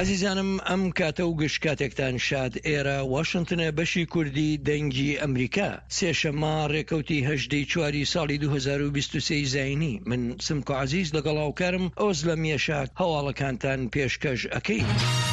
عزیزانم ئەم کاتە و گشت کاتێکتان شاد. ئێرە واشنگتنە بەشی کوردی دەنگی ئەمریکا. سێشەممە ڕێکەوتی 18/4 ساڵی 2023 زاینی. من سمکۆ عزیز لەگەڵ هاوکارم ئۆز لە میێشات هەواڵەکانتان پێشکەش ئەکەین.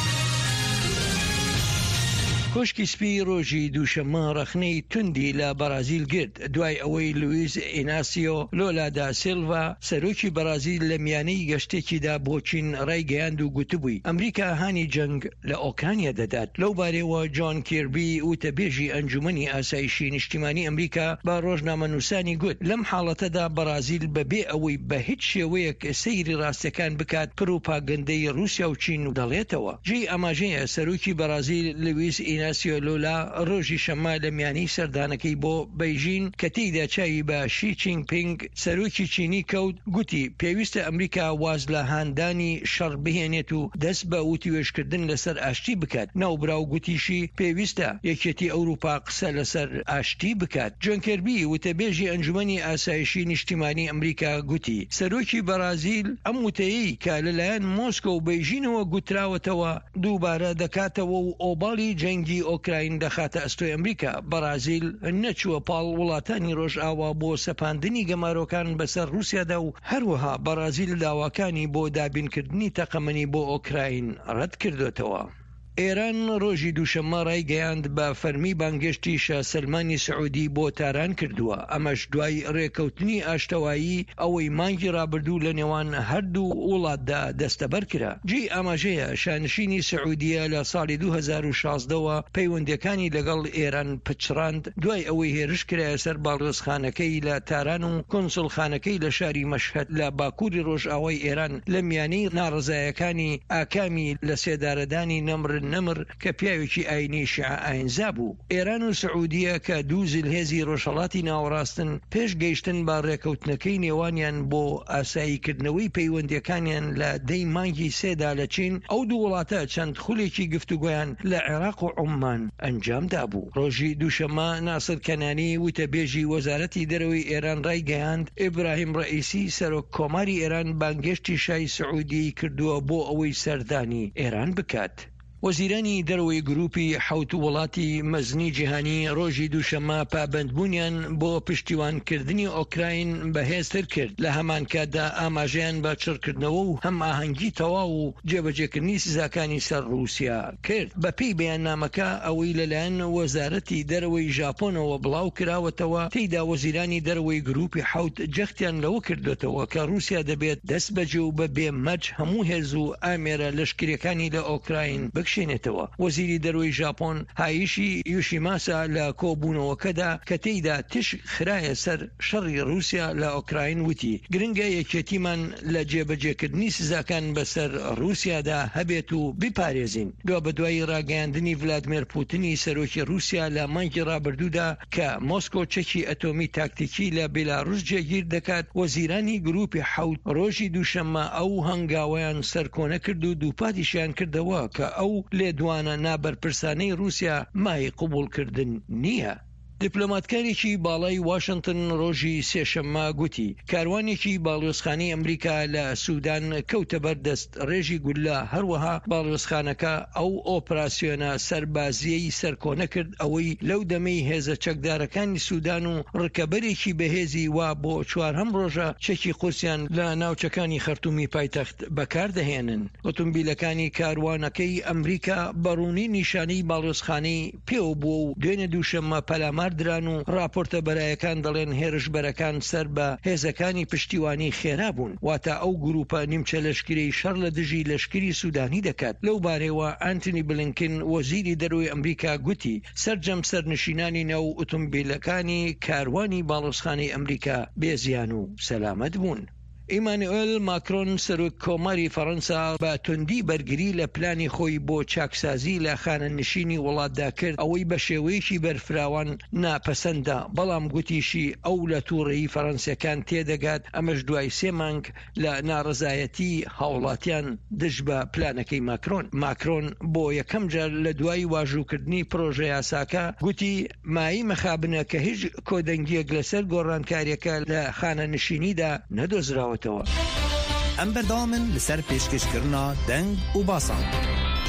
کۆشکی سپی ڕۆژی دووشەممە ڕەخنەی توندی لە بەرازیل گرت دوای ئەوەی لوئیز ئیناسیۆ لۆلا دا سیلڤا سەرۆکی بەرازیل لە میانەی گەشتێکیدا بۆ چین ڕایگەیاند و گوتبووی ئەمریکا هانی جەنگ لە ئۆکرانیا دەدات. لەو بارەوە جۆن کیربی وتەبێژی ئەنجومەنی ئاسایشی نیشتیمانی ئەمریکا بە ڕۆژنامەنووسانی گوت لەم حاڵەتەدا بەرازیل بەبێ ئەوەی بە هیچ شێوەیەک سەیری ڕاستەکان بکات پروپاگەندەی رووسیا و چین و دەڵێتەوە. جێی ئاماژەیە سەرۆکی بەرازیل لوئیز ئیناسیۆ لۆلا ڕۆژی شەممە لە میانی سەردانەکەی بۆ بەیژین کە تێیدا چاوی بە شی جینپینگ سەرۆکی چینی کەوت گوتی پێویستە ئەمریکا واز لە هاندانی شەڕ بهێنێت و دەست بە وتیوێژکردن لەسەر ئاشتی بکات. ناوبراو گوتیشی پێویستە یەکێتی ئەوروپا قسە لەسەر ئاشتی بکات. جۆن کیربی وتەبێژی ئەنجومەنی ئاسایشی نیشتیمانی ئەمریکا گوتی سەرۆکی بەرازیل ئەم وتەیەی کە لەلایەن مۆسکۆ و بەیژینەوە گوتراوەتەوە دووبارە دەکاتەوە و ئۆباڵی جەنگی ئۆکراین دەخاتە ئەستۆی ئەمریکا. بەرازیل نەچووە پاڵ وڵاتانی ڕۆژئاوا بۆ سەپاندنی گەمارۆکان بەسەر رووسیادا و هەروەها بەرازیل داواکانی بۆ دابینکردنی تەقەمەنی بۆ ئۆکراین ڕەت کردوێتەوە. ئێران ڕۆژی دووشەممە ڕایگەیاند بە فەرمی بانگشتی شا سەلمانی سعودی بۆ تاران کردووە. ئەمەش دوای ڕێکەوتنی ئاشتەوایی ئەوەی مانگی ڕابردوو لە نێوان هەردوو وڵاتدا دەستەبەر کرا. جێی ئاماژەیە شانشینی سعودیە لە ساڵی 2016ەوە پەیوەندیەکانی لەگەڵ ئێران پچڕاند دوای ئەوەی هێرش کرایە سەر باڵدۆزخانەکەی لە تاران و کۆنسڵخانەکەی لە شاری مەشهەد لە باکووری ڕۆژئاوای ئێران لە میانەی ناڕزایەکانی ئاکامی لە سێدارەدانی نەمر کە پیاوێکی ئاینی شیعە ئاینزا بوو. ئێران و سعودیە کە دوو زلهێزی ڕۆژهەڵاتی ناوەڕاستن پێش گەیشتن بە ڕێکەوتنەکەی نێوانیان بۆ ئاساییکردنەوەی پەیوەندیەکانیان لە دەی مانگی سێدا لە چین ئەو دوو وڵاتە چەند خولێکی گفتوگۆیان لە عێراق و عومان ئەنجامدا بوو. ڕۆژی دووشەممە ناسر کەنانی وتەبێژی وەزارەتی دەرەوەی ئێران ڕایگەیاند ئیبراهیم ڕەئیسی سەرۆک کۆماری ئێران بانگشتی شای سعودی کردووە بۆ ئەوەی سەردانی ئێران بکات. وەزیرانی دەرەوەی گروپی حوت وڵاتی مەزنی جیهانی ڕۆژی دووشەممە پابەندبوونیان بۆ پشتیوانکردنی ئۆکراین بەهێزتر کرد. لە هەمان کاتدا ئاماژەیان بە چڕکردنەوە و هەم ئاهەنگی تەواو و جێبەجێکردنی سزاکانی سەر رووسیا کرد. بەپێی بەیاننامەکە ئەوەی لەلایەن وەزارەتی دەرەوەی ژاپۆنەوە بڵاو کراوەتەوە تێیدا وەزیرانی دەرەوەی گروپی حوت جەختیان لەوە کردوێتەوە کە رووسیا دەبێت دەست بەجێ و بە بێمەرج هەموو هێز و ئامێرە لەشکریەکانی لە ئۆکراین بکشێنێتەوە. وەزیری دەرەوەی ژاپۆن هایشی یوشیماسا لە کۆبوونەوەکەدا کە تێیدا تش خرایە سەر شەڕی رووسیا لە ئۆکراین وتی گرنگە یەکێتیمان لە جێبەجێکردنی سزاکان بەسەر رووسیادا هەبێت و بپارێزین. دوای بەدوای ڕاگەیاندنی ڤلادیمیر پوتینی سەرۆکی رووسیا لە مانگی ڕابردوودا کە مۆسکۆ چەکی ئەتۆمی تاکتیکی لە بێلاڕوس جێگیر دەکات وەزیرانی گروپی حوت ڕۆژی دووشەممە ئەو هەنگاوەیان سەرکۆنە کرد و دووپاتیشیان کردەوە کە ئەو لێدوانە نابەرپرسانەی رووسیا مای قبولکردن نییە. دیپلۆماتکارێکی باڵای واشنگتن ڕۆژی سێشەممە گوتی کاروانێکی باڵیۆزخانەی ئەمریکا لە سوودان کەوتە بەردەست ڕێژی گولە. هەروەها باڵیۆزخانەکە ئەو ئۆپراسیۆنە سەربازیەی سەرکۆنە کرد ئەوەی لەو دەمەی هێزە چەکدارەکانی سوودان و ڕکەبەرێکی بەهێزی وا بۆ چوارهەم ڕۆژە چەکی قورسیان لە ناوچەکانی خەرتومی پایتەخت بەکاردەهێنن. ئۆتۆمبیلەکانی کاروانەکەی ئەمریکا بەڕوونی نیشانەی باڵیۆزخانەی پێوە بووە و دوێنێ دووشەممە پەلامار دران و راپۆرتە بەرایەکان دەڵێن هێرشبەرەکان سەر بە هێزەکانی پشتیوانی خێرا بوون. واتە ئەو گروپە نیمچە لەشکرەی شەڕ لە دژی لەشکری سوودانی دەکات. لەو بارەوە ئانتنی بلینکن وەزیری دەرەوەی ئەمریکا گوتی سەرجەم سەرنشینانی ناو ئۆتۆمبیلەکانی کاروانی باڵۆزخانەی ئەمریکا بێزیان و سەلامەت بوون. ئیمانوئێل ماکرۆن سەرۆک کۆماری فەڕەنسا بە توندی بەرگری لە پلانی خۆی بۆ چاکسازی لە خانەنشینی وڵاتدا کرد ئەوەی بە شێوەیەکی بەرفراوان ناپەسەندە. بەڵام گوتیشی ئەو لە تووڕەیی فەڕەنسیەکان تێدەگات ئەمەش دوای 3 مانگ لە ناڕزایەتی هاوڵاتیان دژ بە پلانەکەی ماکرۆن بۆ یەکەم جار لە دوای واژووکردنی پرۆژە یاساکە گوتی مایی مەخابنە کە هیچ کۆدەنگیەک لەسەر گۆڕانکاریەکە لە خانەنشینیدا نەدۆزراوە. ئەم بەردەوامن لەسەر پێشکەشکردنا دەنگ و باسان.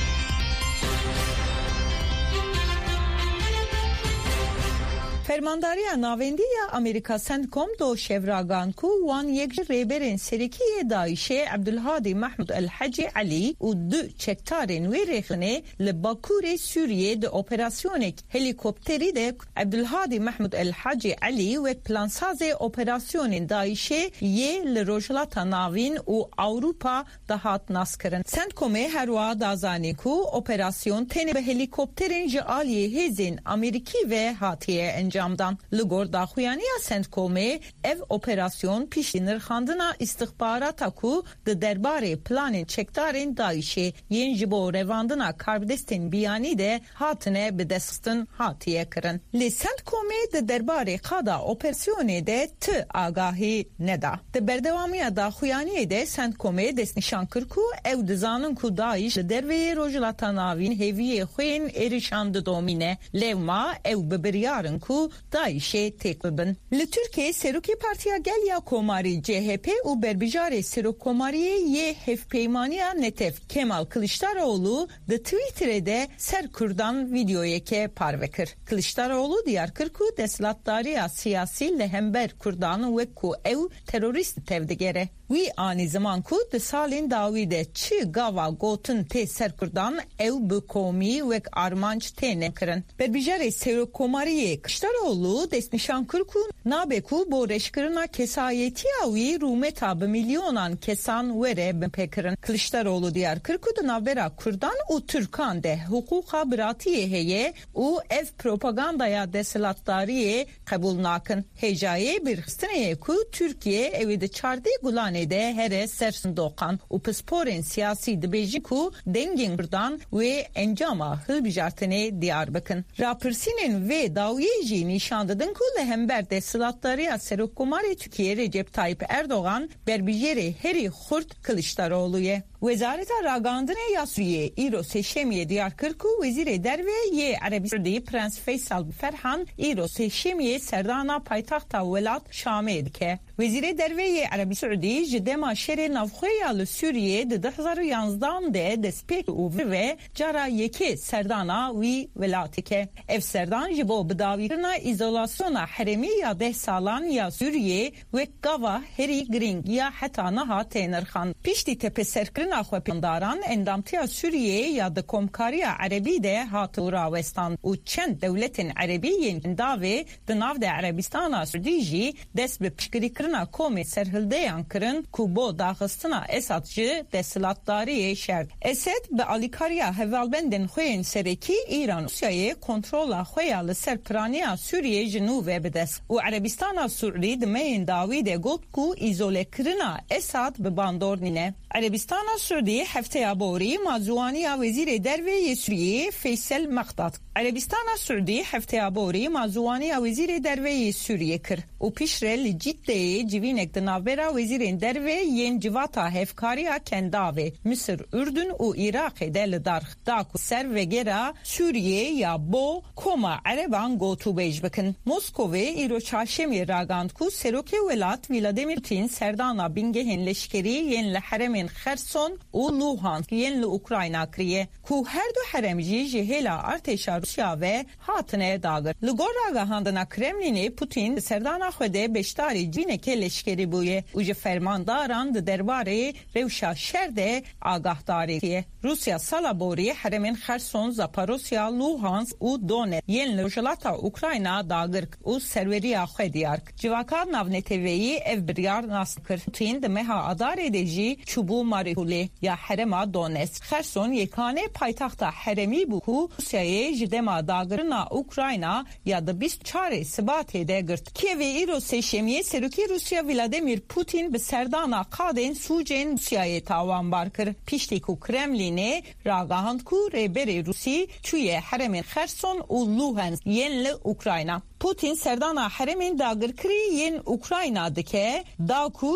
فرمانداری ناوندی امریکا سنتکم دو شفراگان کو وان یک ریبرین سریکی داعش عبدالهادی محمود الحجی علی و دو چکتارین وی رخنه لباکور سوریه د اپراسیون هلیکوپتری ده عبدالهادی محمود الحجی علی و پلانساز اپراسیون داعش یه لروجلاتا ناوین و اوروپا دهات ناسکرن. سنتکم هروا دازانی کو اپراسیون تنه به هلیکوپترین جالی هزین امریکی و هاتیه انجامدان. لگور داخویانی سنتکم ev operasyon pişinir xandına istihbarata ku de derbare planın çektarın daişe yen jibo revandına karbidestin biyani de hatine bedestin hatiye kırın. Li Sentkom'e de derbare kada operasyonu de t agahi neda. De berdevamiya daxuyani de Sentkom'e desnişan kır ku ev dizanın ku daiş de derveye rojlatan avin heviye xuyên erişandı domine levma ev beberyarın ku daişe tekbibin. Li Türkiye Seruki Partiya Gelya Komari CHP u Berbijare Serok Komariye ye hefpeymaniya netef Kemal Kılıçdaroğlu de Twitter'de Serkur'dan videoya ke parvekir. Kılıçdaroğlu diyar kırku deslattariya siyasi lehember kurdan ve ku ev terörist tevdigere. Wî anî zaman ku di salên dawî de çi gava gotin tê serkurdan ew bi komî wek armanc tê nekirin. Berbijarê Serokkomariyê Kılıçdaroğlu destnîşan kir ku nabe ku bo reşkirina kesayetiya wî rûmeta bi milyonan kesan were bipêkirin. Kılıçdaroğlu diyar kir ku di navbera Kurdan û Türkan de huquqa biratiyê heye û ev propagandaya desilatdariyê qebûl nakin. Hêjayê birxistinê ku Türkiye evê di çardê gulanê de here sersin dokan u pisporin siyasi dibêjin ku dengên Kurdan ve encama hilbijartinê diyar bikin. Rapirsînên vê dawiyê jî nîşan didin ku li hember desilatdariya Serokkomarê Türkiye Recep Tayyip Erdoğan berbijêrê herî xurt Kılıçdaroğlu'ye. Wezareta Ragandine ya Suriye îro sêşemiyê diyar kir ku Wezîrê Derve yê Erebî Saûdî Prens Feysal Ferhan îro sêşemiyê serdana paytaxta welat Şamê dike. Wezîrê Derve yê Erebî Saûdî ji dema şerê navxweya li Sûriyê di 2011 de destpêk û ve cara yekê serdana wî welatê ke. Ev serdan ji bo bidawîkirina îzolasyona herêmî ya 10 salan ya Sûriyê wek gava herî giring ya heta niha tê nirxan. Piştî tepeserkirin Xwepandaran endamtiya Sûriyê ya di Komkariya Erebî de hatu rawestan û çend dewletên Erebî yên davê di nav de Erebistana Sûdî jî dest bi piştgirîkirina komê serhildeyan kirin ku bo daxistina Esad ji desilatdariyê şert. Esed bi alîkariya hevalbendên xwên serekî İran Rusyayê kontrola xwe ya li ser piraniya Sûriyê ji nû ve bidest û Erebistana Sûdî di meyên dawî de got ku îzolekirina Esad bi bandor nîne. Erebistana Sûdî hefteya borî mazûwaniya Wezîrê Derve Sûriyê Feysel Mexdad. Erebistana Sûdî hefteya borî mazûwaniya Wezîrê Derve Sûriyê kir û pişre li Ciddeyê civînek di navbera Wezîrên Derve yên civata hevkariya Kendavê, Misir, Ürdün û Iraqê de li dar da ku ser vegera Sûriyê ya bo koma Ereban gotûbêj bikin. Moskowê îro çarşemê ragand ku serokê welat Vladimir Putin serdana bingehên leşkerî yên li heremên Xerson û Luhansk yên li Ukrayna kiriye ku her du herem jî ji hêla artêşa Rusya ve hatine dagir. Li gor ragahandina Kremlinê Putin serdana xwe de beşdarî cineke leşkerî bûye û ji fermandaran di derbarê rewşa şer de agahdar kiye. Rusya sala borî heremên Xerson, Zaporozhye, Luhansk û Donetsk yên li rojhilata Ukrayna dagir û serweriya xwe diyar kir. Civaka navneteveyî ev biryar nas kir. Putin di meha adarê de jî çûbû Mariupolê ya herema Donetsk. Xerson yekane paytaxta heremî bû ku Rusyayê ji dema dagirina Ukrayna ya da 24 Sibatê de girt. Kievê îro sêşemiyê serokê Rusya Vladimir Putin bi serdana qadên sûcên Rusyayê tawanbar kir. Piştî ku Kremlinê ragihand ku rêberê Rusî çûye heremên Xerson û Luhansk yên li Ukrayna. Putin serdana heremên dagirkirî yên Ukrayna dike da ku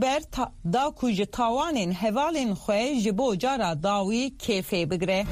ji tawanên hevalên xwe ji bo cara dawî kêfê bigire.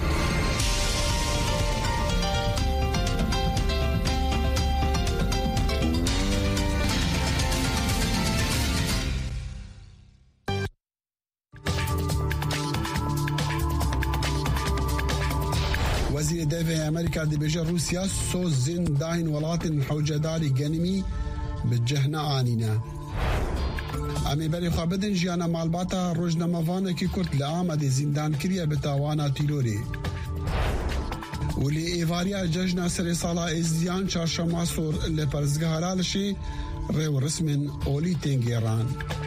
Wezîrê Derve سرمایه امریکا دی بجه روسیا سوزن داین ولات حوجداری گنمی بجهنا آنینا امی بری خوابدن جیانا مالباتا روزنامه‌وانه کی کرد لآمد زندان کریه بتاوانا تیلوری ولی ایواریا جشن سر سالا ازیان چهارشنبه سور لپرزگاه هلالشی رو رسمن اولی تنگیران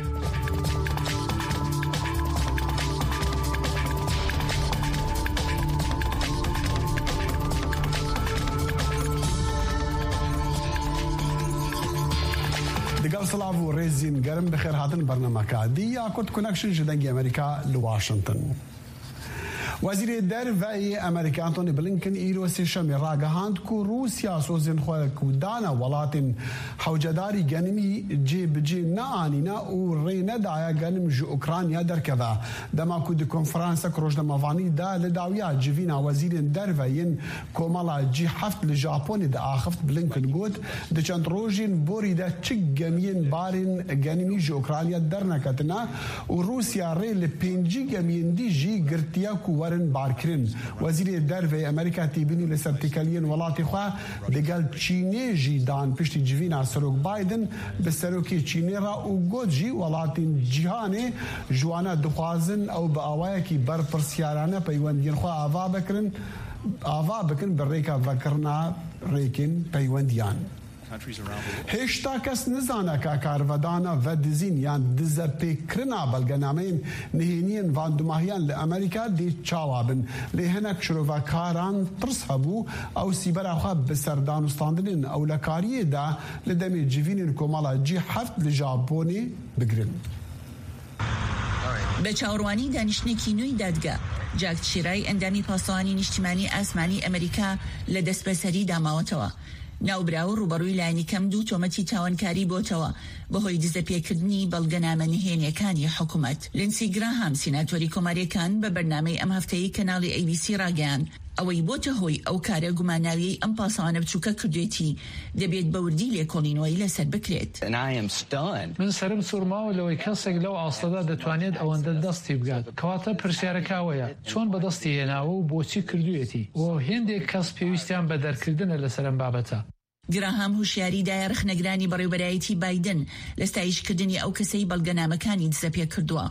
سلاو و ریزین گرم بخیر هاتن برنامه که دیا کرد کنکشن جدنگی امریکا لواشنطن وزیر دروی امریکا انتونی بلینکن ایرو سیشمی راگهاند که روسیا سوزن خواه کودانا ولاتن حوجداری گنمی جی بجی نآنینا و رینه دایا گنم جو اوکرانیا درکده دما کود کنفرانس کروش دموانی دا لداویا جوینا وزیر دروین کومالا جی هفت لجاپونی دا آخفت بلینکن گود دا چند روژین بوری دا چک گمین بارین گنمی جو اوکرانیا درنکتنا و روسیا ری لپینجی گمین دی جی گرتیا کو ورن بارکرین وزیر دروی امریکا تیبینی لسرتیکالین ولاتی خواه دگل چینی جی دان پشتی جوینا سروک بایدن به سروکی چینی را و گود جی ولاتین جیهانی جوانا دخوازن او با آوایا کی بر پرسیارانه پیوندین خواه آوا بکن بر ریکا وکرنا ریکن پیوندیان هشتا کس نزانه که کارودانا و دزین یان دزپیکرنا بلگنامین نهینین واندماهیان لامریکا دی چاوابن لهنک شروع کاران ترس هبو او سیبر خواب بسردان استاندنین او لکاریه دا لدمی جوینین کومالا جی هفت لجابونی بگرن به چاوروانی دانشنێکی نوێی دادگا جاک چیرای ئەندامی پاسەوانی نیشتیمانی ئاسمانی ئەمریکا لە دەستبەسەری داماوەتەوە ناوبراو ڕوبەڕووی لایەنی کەم دوو تۆمەتی تاوانکاری بۆتەوە بەهۆی دزەپێکردنی بەڵگەنامە نهێنیەکانی حکوومەت لینسی گراهام سیناتۆری کۆماریەکان بە بەرنامەی ئەم هەفتەیە کەناڵی ABC ڕاگەیاند ئەوەی بۆتە هۆی ئەو کارە گوماناویەی ئەم پاسەوانە بچووکە کردوێتی دەبێت بەوردی لێکۆڵینەوەی لەسەر بکرێت. من سرم سوورماوە لەوەی کەسێک لەو ئاستەدا دەتوانێت ئەوەندە دەستی بگات کەواتە پرسیارەکەوەیە چۆن بەدەستی هێناوە و بۆچی کردوێتی و هێندێک کەس پێویستیان بە دەرکردنە لەسەر ئەم بابەتە. گراهام هوشیاریدایە رخنەگرانی بەڕێوەبەرایەتی بایدن لە ستایشکردنی ئەو کەسەی بەڵگەنامەکانی دزەپێ کردووە.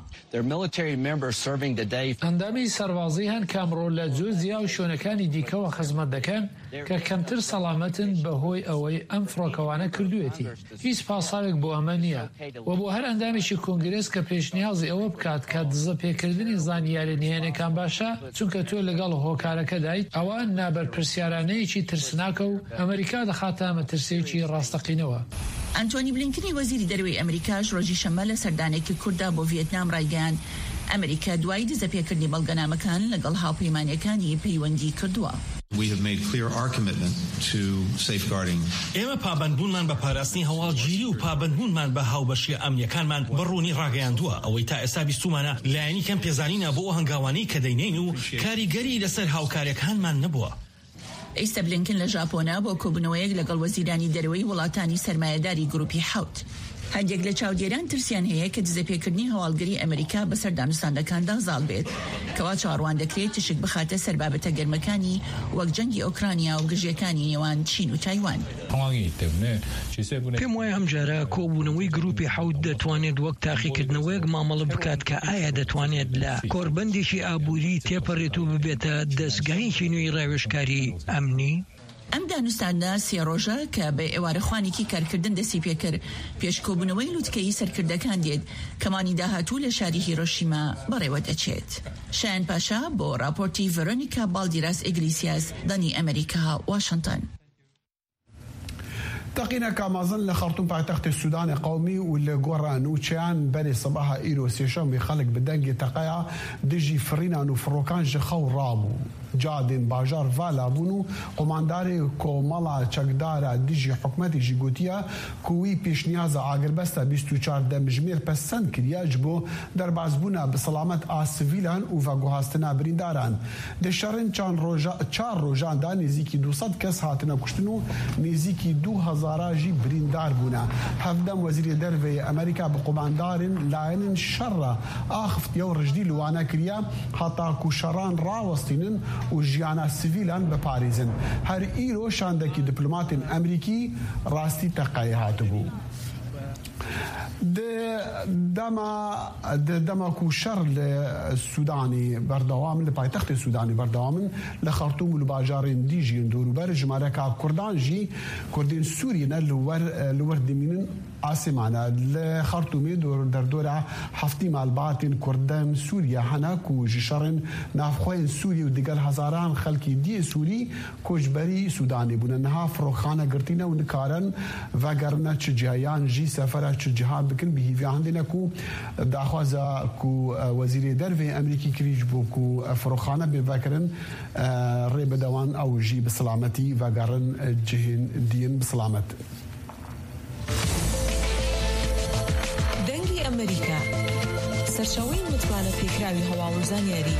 ئەندامی سەربازی هەن کامڕۆ لە جۆزیا و شوێنەکانی دیکەوە خزمەت دەکەن کە کەمتر سەلامەتن بەهۆی ئەوەی ئەم فڕۆکەوانە کردوێتی. هیچ پاساوێک بۆ ئەمە نییە و بۆ هەر ئەندامێکی کۆنگرێس کە پێشنیازی ئەوە بکات کە دزەپێکردنی زانیاری نهێنەکان باشە چونکە تۆ لەگەڵ هۆکارەکە دایت ئەوە نابەرپرسیارانەیەکی ترسناکە و ئەمریکا دەخاتە مەترسێکی ڕاستەقینەوە. ئەنتۆنی بلینکنی وەزیری دەروی ئەمریکاش ڕۆژی شەممە لە سەردانێکی کووردا بۆ ڤێتنام ڕایگەیاند ئەمریکا دوای دزەپێکردنی بەڵگەنامەکان لەگەڵ هاوپەیمانیەکانی پەیوەندی کردووە. We have made clear our commitment to safeguarding. ئێمە پابەندبوونمان بە پاراستنی هەواڵگیری و پابەندبوونمان بە هاوبەشی ئەمنیەکانمان بەڕوونی ڕاگەیاندووە ئەوەی تا ئێستا بیستومانە لایەنی کەم پێزانینە بۆ هەنگاوانەی کە دەینین و کاریگەری لەسەر هاوکارەکانمان نەبووە. ئێستا بلینکن لە ژاپۆنە بۆ کۆبوونەوەیەک لەگەڵ وەزیرانی دەرەوەی وڵاتانی سەرمایەداری گروپی حوت. هەندێک لە چاودێران ترسیان هەیە کە دزەپێکردنی هەواڵگەری ئەمریکا بەسەر دانوستانەکاندا زاڵ بێت کەوا چاڕوان دەکرێت تشک بخاتە سەر بابەتە گەرمەکانی وەک جەنگی ئۆکرانیا و گژێکانی نێوان چین و تایوان. پێم وایە ئەمجارە کۆبوونەوەی گروپی حوت دەتوانێت وەک تاقیکردنەوەیەک مامەڵە بکات کە ئایا دەتوانێت لە کۆربەندێکی ئابووری تێپەڕێت و ببێتە دەستگایەکی نوێی ڕاوێژکاری ئەمنی؟ ئەم دانوستانە سێ ڕۆژە کە بە ئێوارەخوانێکی کارکردن دەستی پێکرد پێش کۆبوونەوەی لووتکەی سەرکردەکان دێت کەمانی داهاتوو لە شاری هیرۆشیما بەڕێوە دەچێت. شایان پاشا بۆ راپۆرتی ڤێرۆنیکا بالدیراس ئیگلیسیاس دانی ئەمریکا واشنطن. تقينا كامازن لخرطوم پایتخت السودان قومي والجورا نوتشان بني صباح ايرو سيشام بخلق بدنج تقايا دجي فرينا نفروكان جخو رامو جادين باجار فالا بونو قمانداري كومالا چقدارا دجي حكمتي جيغوتيا كوي پیشنیاز اگربستا 24 دمجمير پسند کریا جبو در بازبونا بسلامت آسویلان و وگوهاستنا برینداران دشارن چار روجان دا نزیکی 200 کس هاتنا کشتنو نزیکی 2000 جی بریندار بونا هفدم وزیر دروی امریکا بقماندارن لاین شر آخفت یو رجدی لوانا کریا حتا کو شران راوستینن و ژیانە سیڤیلان بپارێزن هەر ئیرۆ شاندەکی دیپلۆماتên ئەمریکی ڕاستی تەقای هاتبوو. دما کو شر لسودانی بردوام لپایتخت سودانی بردوام لخرطوم و لباجارین دیجین دوروبر جمارکا کردان جی کردین سوریه نه لور دمینن آسمانه لخرطومی در دوره هفتی مالباتین کردان سوریه هنه کو جشرن نافخوین سوریه و دیگر هزاران خلکی دی سوری کوجبری سودانی بودن نها فروخانه گرتینه و نکارن و گرنه چه جایان جی سفره چه جهاد بکن بهیوی هندینه کو داخوازه کو وزیر درو امریکی کریج بو کو فروخانه بفکرن ری بدوان او جی بسلامتی و گرن جهین دین بسلامت. دەنگی ئەمریکا سەرچاوەی متمانە پێکراوی هەواڵوزانیاری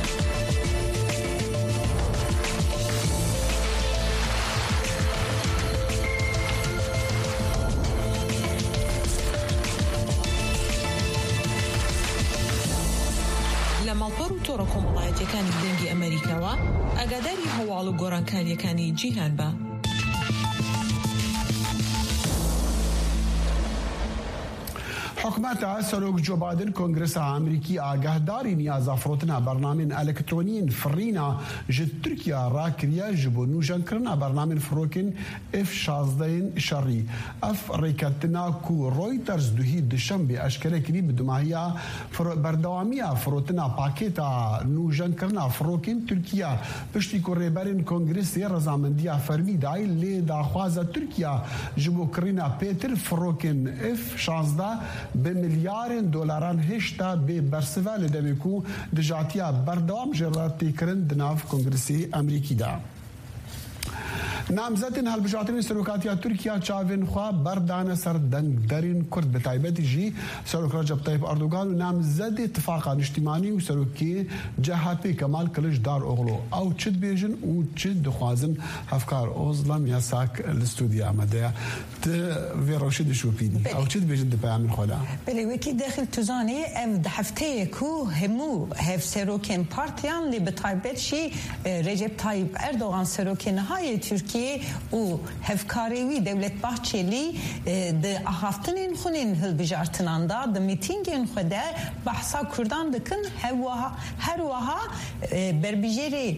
لە ماڵپەڕ و تۆڕە کۆمەڵایەتیەکانی دەنگی ئەمریکاوە ئاگاداری هەواڵ و گۆڕانکاریەکانی جیهان بە. حکومت سروک جو بایدن کنگرس امریکی آگاهداری نیاز افروتنا برنامه الکترونی فرینا جد ترکیه را کریا جبو نوجان کرنا برنامه فروکن F-16 شری اف ریکتنا کو رویترز دوهی دشنبه اشکره کری بدماهیا بردوامی فروتنا پاکتا نوجان کرنا فروکن ترکیه پشتی کو ریبرین کنگرس رضامندی فرمی دای لی داخواز ترکیه جبو کرنا پیتر فروکن F-16 به میلیارد دلاران هشتا به برسوال دمیکو دجاتیا بردوام جراتی کرند ناف کنگرسی امریکی دا. نامزدین هەڵبژاردننی سەرۆکاتیە تورکیا چاوێن خوا بەردانە سەر دەنگدەرین کورد بە تایبەتی ژی سەرۆک ڕەجەب تایب ئەردۆغان و نامزەدی اتفاقا نیشتیمانی و سەرۆکی جەهاپی کەمال کلش دار ئۆغڵۆ ئەو چت بێژن و چت دخوازن هەفکار ئۆزڵەم یاساک لە ستودیا ئەمەدەیە vê rewşê dişopînî ew çi dibêjin di peyamên xwe de Belê wekî dexil tu zanî ev di hefteyê ku hemû hevserokên partiyan lê bi taybet jî Recep Tayyip Erdoğan serokê nihayê Tirkiyê û hevkarê wî Devlet Bahçeli di ahaftinên xwînên hilbijartinan da di mîtîngên xwe de behsa Kurdan dikin her wiha berbijêrê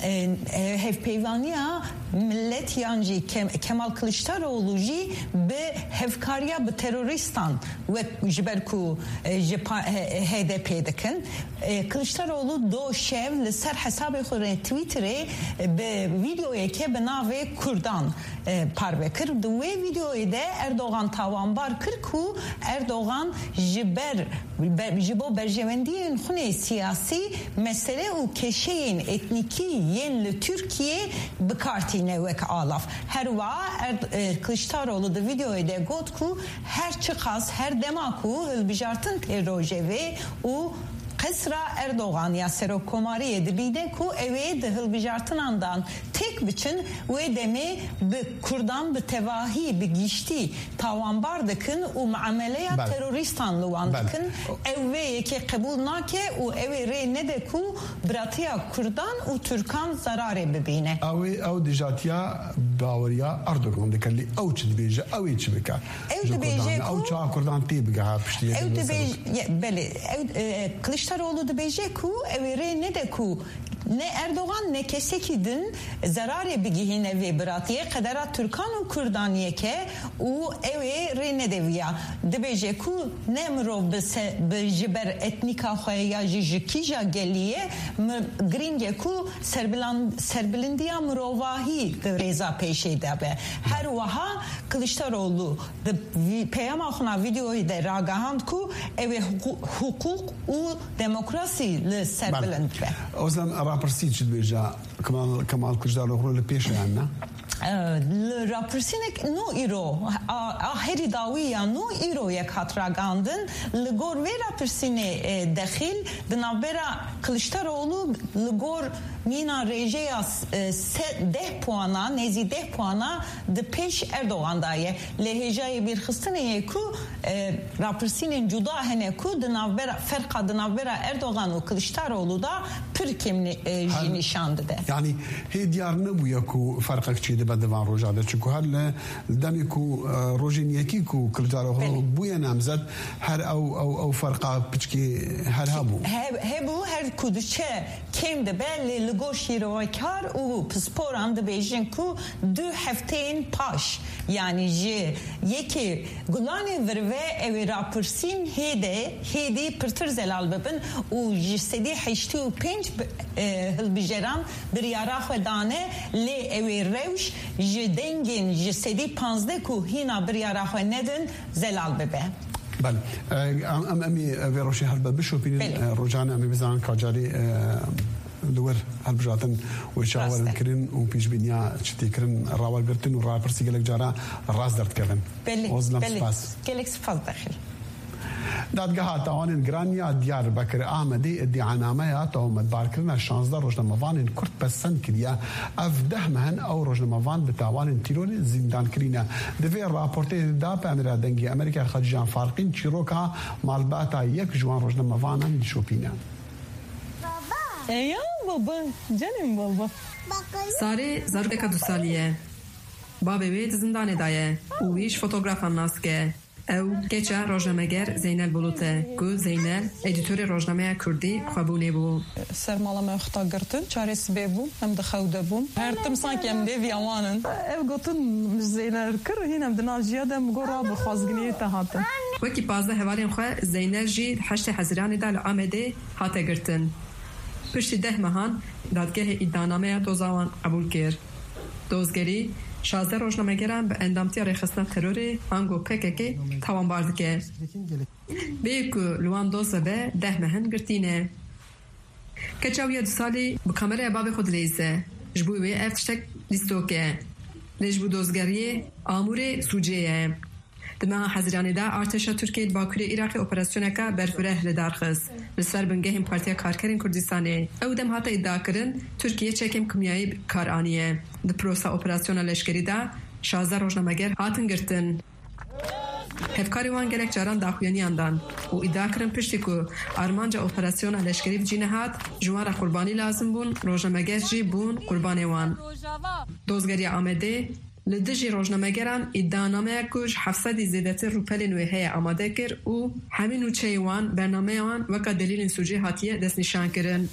hevpeyvaniya millet yan jî Kemal Kılıçdaroğlu jî bi hevkariya bi teröristan ve ji ber ku ji HDP dikin Kılıçdaroğlu do şev li ser hesabê xwe Twitterê bi videoyeke bi navê Kurdan parve kir di wê videoyê de Erdoğan tawanbar kir ku Erdoğan ji bo berjewendiyên xwînê siyasî mesele û keşeyên etnîkî yên li Tirkiye bikartîne wek alaf her wiha Kılıçdaroğlu di videoyê de got ku her çi qas her dema ku hilbijartin tê rojevê û Qesra Erdoğan ya serokkomariyê dibîne ku ew ê di hilbijartinandan tek biçin wê demê bi Kurdan bi tevahî bi giştî tawanbar dikin û muameleya teröristan li wan dikin ew vê yekê qebûl nake û ew ê rê nede ku biratiya Kurdan û Türkan zararê bibîne ew dijatiya baweriya Erdoğan dikin lê ew çi dibêje ew ê çi bike ew dibêje ku ew çawa Kurdan tê bige piştî ew dibêje belê Kılıçdaroğlu dibêje ku ew ê rê nede ku ne Erdoğan ne kesekî din zararê bigihîne vê biratiyê qedera Türkan û Kurdan yeke û ew ê rê nedeviya dibêje ku ne mirov bi ji ber etnîka xwe ya jî ji kîja geliyê giring e ku serbilindiya mirovahî di rêza pêşê de be her wiha Kılıçdaroğlu di peyama xwe videoyê de ragihand ku ew ê hukuk û demokrasî li serbilind be راپرسی چی dibêje Kemal Kılıçdaroğlu li pêşiyan ne Raprsinek no îro herî dawî ya no îro yek hat ragandin li gor vê rapirsinê dexîl di navbera Kılıçdaroğlu li gor مینا رژیا 10 puana نزی 10 puana د پیش اردوغان دایه لهجای بیرخستنه کو راپرسین جدا هنه کو د نوبر فرق د نوبر اردوغان و کلشتاروğlu da پرکم نشانده ده يعني هي ديار نبويا كو فرقك تشي دبا دفان روجاده چكو هل دمي كو روجينيكي كو كلجارو بويا نامزد هر او فرقه بچكي هر هبو هر کودچه کم ده بله لگوشی روکار او پسپوران ده بیجن کو 2 هفتین پاش yani yeki gulani verve evi rapursin hedi pırtır zelal bebin u jistedi heşti u pinç hilbijeran bir yarah ve dane le evi revş jedengin jistedi panzde ku hina bir yarah ve nedin zelal bebe بله امی ویروشی هر بشو بینید روزانه امی بزنن کاجاری دور هر بجاتن ورشاور کرین و پیش بینیا چتی کرین راول گرتن و راه پرسی گلک جارا راز درد کردن بله گلک سپاس داخل دادگاه تاوان گرانیا دیار بکر احمدی ادعانامه تهمت بارکرنا 16 روزنامه‌وان کرد پسند کردیا اف ده مهن او روزنامه‌وان به تاوان تیرور زندان کرینا دوی راپورته دا پامرا دنگی امریکا خجان فارقین چیروکا مالباتا یک جوان روزنامه‌وان شوپینا ایا بابا جانم بابا ساره زرگه دو سالیه بابی وید زندان دایه او ویش فوتوگرافان ناسکه او گچه روزنامه‌گر زینل بلوته که زینل ادیتور روزنامه کردی خوابونه بو سرمالما خطا گرتن چارس ببو هم دخوده بوم هر تم سانکی هم دیوی آوانن او گوتن زینل کر هینم دناجیه دم گورا بخوازگنیه تهاتن وکی 15 هوالین خواه زینل جی 8 حزیرانی دل آمده هاته گرتن پشتی 10 مهان دادگاه ادعانامه دوزاوان قبول کرد دوزگری 16 روزنامه‌گران به اندامتی رخصتن تروری آنگو PKK توان بارد که بیکو لوان دوزه به 10 مهن گرتینه کچاویه 2 سالی به کامره باب خود لیزه جبوی افتشتک لیستوکه لجبو دوزگریه آمور سوجهه دماغ حزیرانی دا ارتشا ترکیه باکوری عراقی اپراسیونکا برفره لدارخص لسر بنگه هم پارتیا کارکرین کردستانه او دم حتی ادعا کرن ترکیه چکم کمیایی کارانیه ده پروسا اپراسیون لشکری دا 16 روزنامه‌گر هاتن گرتن هفکاری وان گلک جاران داخویانی اندان و ادعا کرن پشتی که آرمانجا اپراسیون لشکری بجینه هات جوان را قربانی لازم بون روزنامه‌گر جی بون قربانی وان دوزگری آمده لدجی روزنامه‌گران ادعانامه کش 700 زیادتی روپل نویه آماده کرد و همین نوچه وان برنامه وان وکا دلیل سوژه هاتیه دست نشان کردن.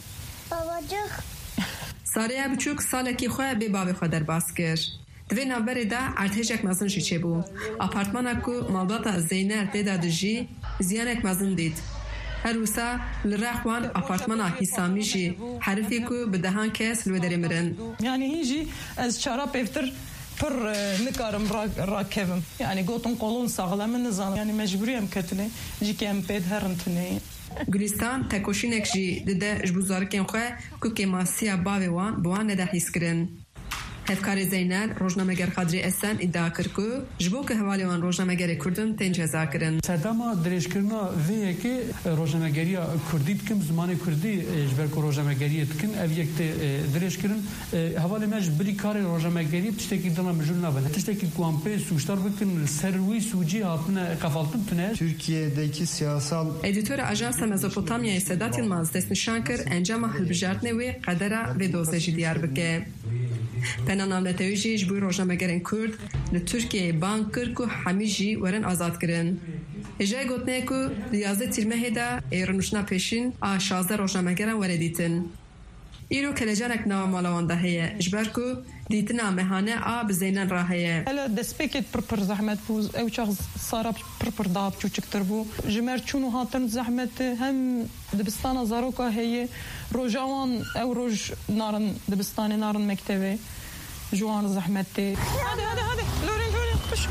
ساریه بچوک سالکی خواه به باب خود در باز کرد. دوی نوبر دا ارتشک مزن شیچه بو. آپارتمانا کو مالباتا زینر دیده دجی زیانک مزن دید. هر روزا لرخوان آپارتمانا حسامی جی حرفی کو به دهان کس لو درمرن. یعنی هیچی از شراب افتر پر نکارم راکبم یعنی گوتن قولون ساغلم نزان یعنی مجبوریم کتنه جی که ام پید هرنتنه گلیستان تکوشینک جی دده جبوزارکن خواه که که ماسیا باوی وان بوان نده حیث کرن هفکار زینل روزنامه‌گر قدری اسن ادعا کرد که جبو که حوالی وان روزنامه‌گر کردن تنج هزا کرن سردما درش کرنا ویه که روزنامه‌گری کردی کم زمان کردی جبر که روزنامه‌گری تکن اویک درش کرن حوالی مج بری کار روزنامه‌گری تشتکی دنا مجول نبود تشتکی کوامپه سوشتار بکن سروی سوجی هاتنه قفالتن تنه Türkiye'deki siyasal editör Ajansa Mezopotamya Sedat Yılmaz dest nişan kir encama hilbijartne ve qadera ve dozajı Diyarbakır پناهنامه جیش بوی روزنامه‌گران کرد ل ترکیه بانک کرد که همه جی ورن آزاد کردن. اجای گفتنه که ریاضه تیرمه دا ایرانوشنا پیشین 16 روزنامه‌گران وردیتن. ایرو کلجانک نام مالوانده هیه. جبر که دیتنا مهانه آب زینن راهیه. هلا دسپیکت پر زحمت بوز او چاق صارب پر داب چوچکتر بو. جمر چونو هاتن زحمت هم دبستان زاروکا هیه. روجوان او روج نارن دبستان نارن مکتبه. جوان زحمتي. هذا لورين كش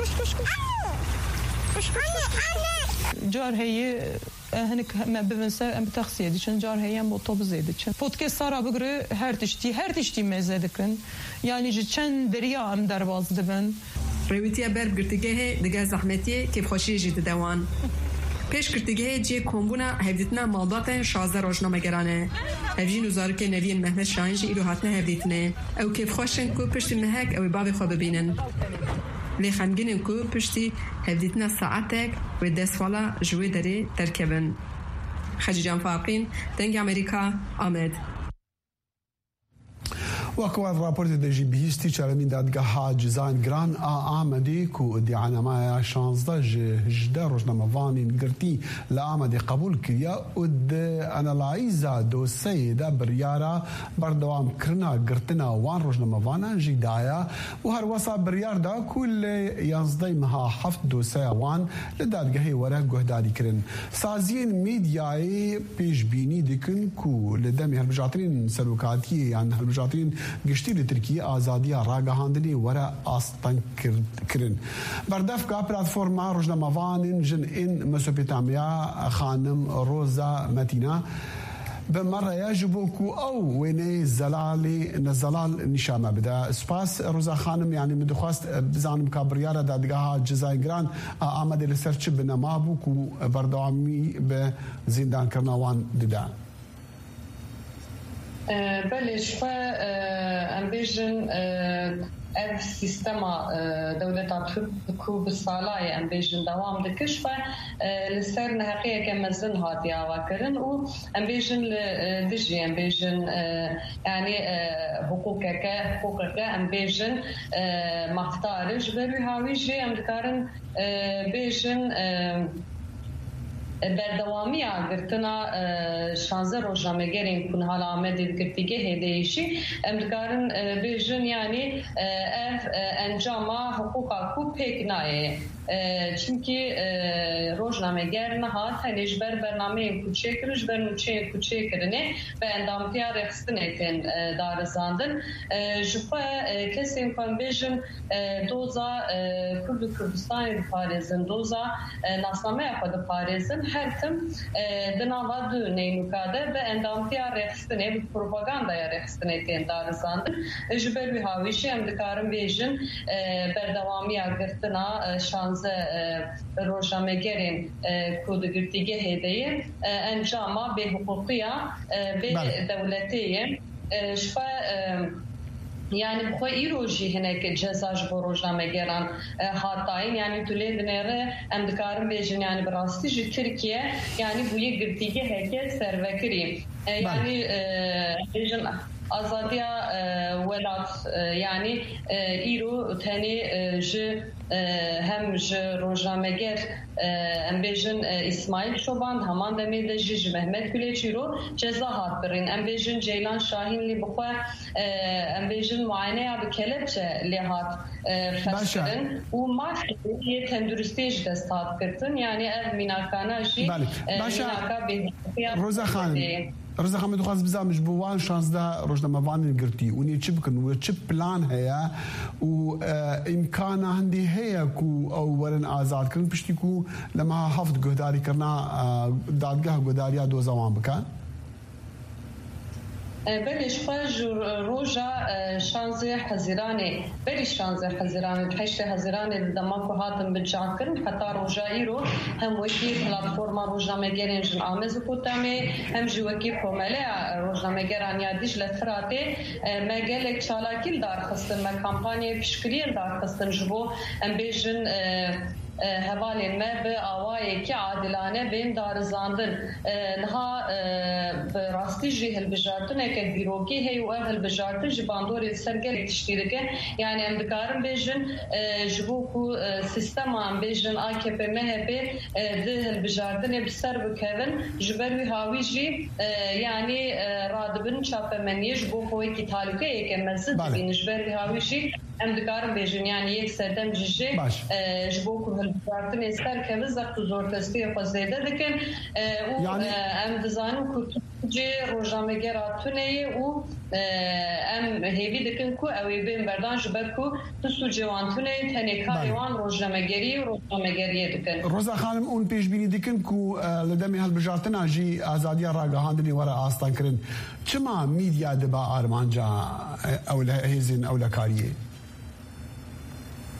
جار هي هنك ما بنسى ام تخسيه دي جار هي ام اوتوبوس زيدتشن بودكاست صار بقرا هر تشتي مزدكن يعني جچن دريا ام درواز دبن رويتيا برب گرتگه دگه زحمتي كيف خوشي جد دوان پێشکردگەیە جێ کۆمبوونا هەفدیتنا ماڵباتên 16 ڕۆژنامەگەرانە هەڤژین و زارکێ نەڤین مەحمەد شاهین جی ئیرۆ هاتنە هەفدیتنێ ئەو کێفخۆشن کو پشتی مەهەک ئەوەی بابێ خۆ ببینن لێ خەمگینن کو پشتی هەفدیتنا ساعەتێک و دەستواڵە ji wê derê derkevin. خەجیجان فاقین دەنگی ئەمریکا ئامێد. وەکوات راپۆرتی دەژی بیستی چارەمین دادگەها جزان گران ئامەدی و دیعانەمایە 16 ڕۆژنامەوانین گرتی لە ئامەدی قبول کردە و ئەنەلایزا دۆسەیەدا بڕیارە بەردەوامکردنا گرتنا وان ڕۆژنامەوانان ژیدایە و هەروەسا بڕیاردا کو لە 11 مەها 7 دۆسەیە وان لە دادگەهی وەرە گۆهداریکردن. سازیین میدیایی پێشبینی دکن کو لە دەمی هەڵبژاترین سەرۆکاتی یان هەڵبژاترین گشتی لە ترکیە ئازادیە ڕاگەهاندنی وەرە ئاستان کردن. بەردەفکە پلاتفۆرما ڕۆژنامەوانین ژن ئین مەسۆپێتامیا خانم ڕۆزا مەتینە بمەڕەیە ji bo ku ew wêneyê zelalê nezelal nîşame bide. Spas Roza xanim yanî min dixwast bizanim ka biryara dadgeha cezayên giran a Amedê li ser çi binema bû ku berdewamî bi zîndankirina wan dide. بله شفا ام بیژن اف سیستما دولتا کو بسالای ام بیژن دوام دکش و لسر نحقیه که مزن هاتی آوا کرن و ام بیژن دجی ام بیژن یعنی حقوقك ام بیژن مختارج بروی هاوی جی ام دکارن بیژن بردوامی گرتنا 16 ڕۆژنامەگەرین کون حالا ئامەدی گرتیگە هێدەیشی ئەم دکارن بێژن یعنی ئەف ئەنجاما حقوقا کو پێک نایە چونکی ڕۆژنامەگەر نەهات هەنێژ بەر بەرنامەیەن کوچێ کرد بەر نوچەیە کوچێ کردنێ بە ئەندامتیا ڕێخستنێتێن دارەزاندن ژفە کەسێن کۆن بێژن دۆزا کورد و کوردستانی دپارێزن دۆزا ناسنامەیە خۆ دپارێزن هەر کەم دناوا دو نەینوکادە بە ئەندامتیا ڕێخستنێ بە پروپاگاندایە ڕێخستنێتێن دارەزاندن ji ber wî hawîşê em dikarin bêjin berdewamiya girtina şanze rojnamegerên ku di girtîgehê de ye encama bêhuquqiya bê dewletê ye ji fe yani bu îrojî hinek ceza ji bo rojnamegeran hatayîn yani tu lê dinêre em dikarin bêjin yani bi rastî ji Tirkiye yani bu yê girtîgeheke servekirî yani bêjin azadiya welat yani îro tenê ji hem ji rojnameger em bêjin İsmail Şoban heman demê de ji Mehmet Gulê çîro ceza hat birin em bêjin Ceylan Şahin lê bixwe em bêjin muayeneya bi kelepçe lê hat xeskirin û mafiyê tenduristê ji dest hat kirtin yani ev mînakana jî mînaka bêhuquqiya Roza Xanim Rıza Xamed dixwaz bizam ji bo wan 16 rojnamevanên girtî û nê çi bikin wê çi plan heye û îmkana hindî heye ku ew werin azadkirin piştî ku li meha heft guhdarîkirina dadgeha guhdariya doza wan bikin? بله شفا روژا شانزه حزیرانه بری شانزه حزیرانه هشت حزیرانه دماغ هاتم بجاکن حتی روژا ایرو هم وکی پلاتفورما روژنامه‌گران جن آموز کوتامه هم جوکی کومله روژنامه‌گران یادیش لفراته مگلک چالاکیل دار خستن مگ کمپانی پیشگیری دار خستن جبو ام بیژن hevalên me bi awayekî adilane bên darizandin niha bi rastî jî hilbijartineke dîrokî heye û ev hilbijartin ji bandorê ser gelek tiştî dike yani em dikarin bêjin ji bo ku sîstema em bêjin AKP MHP di hilbijartinê bi ser bikevin ji ber wî hawî jî yani radibin çapemeniyê ji bo ku wekî talûkeyeke mezin dibînin ji ber wî hawî jî em dikarin bêjin yani yek serdem jî ji bo ku hilbijartinê ser kevin zext û zortestiyê xwe zêde dikin û em dizanin ku cê rojnamegera tuneyê û em hêvî dikin ku ew ê bên berdan ji ber ku tu sûcê wan tuneyê tenê karê wan rojnamegerî û rojnamegeriyê dikin. Roza Xanim hûn pêşbînî dikin ku li demê hilbijartina jî azadiya ragihandinê were astankirin. Çima mîdya dibe armanca ewlekariyê?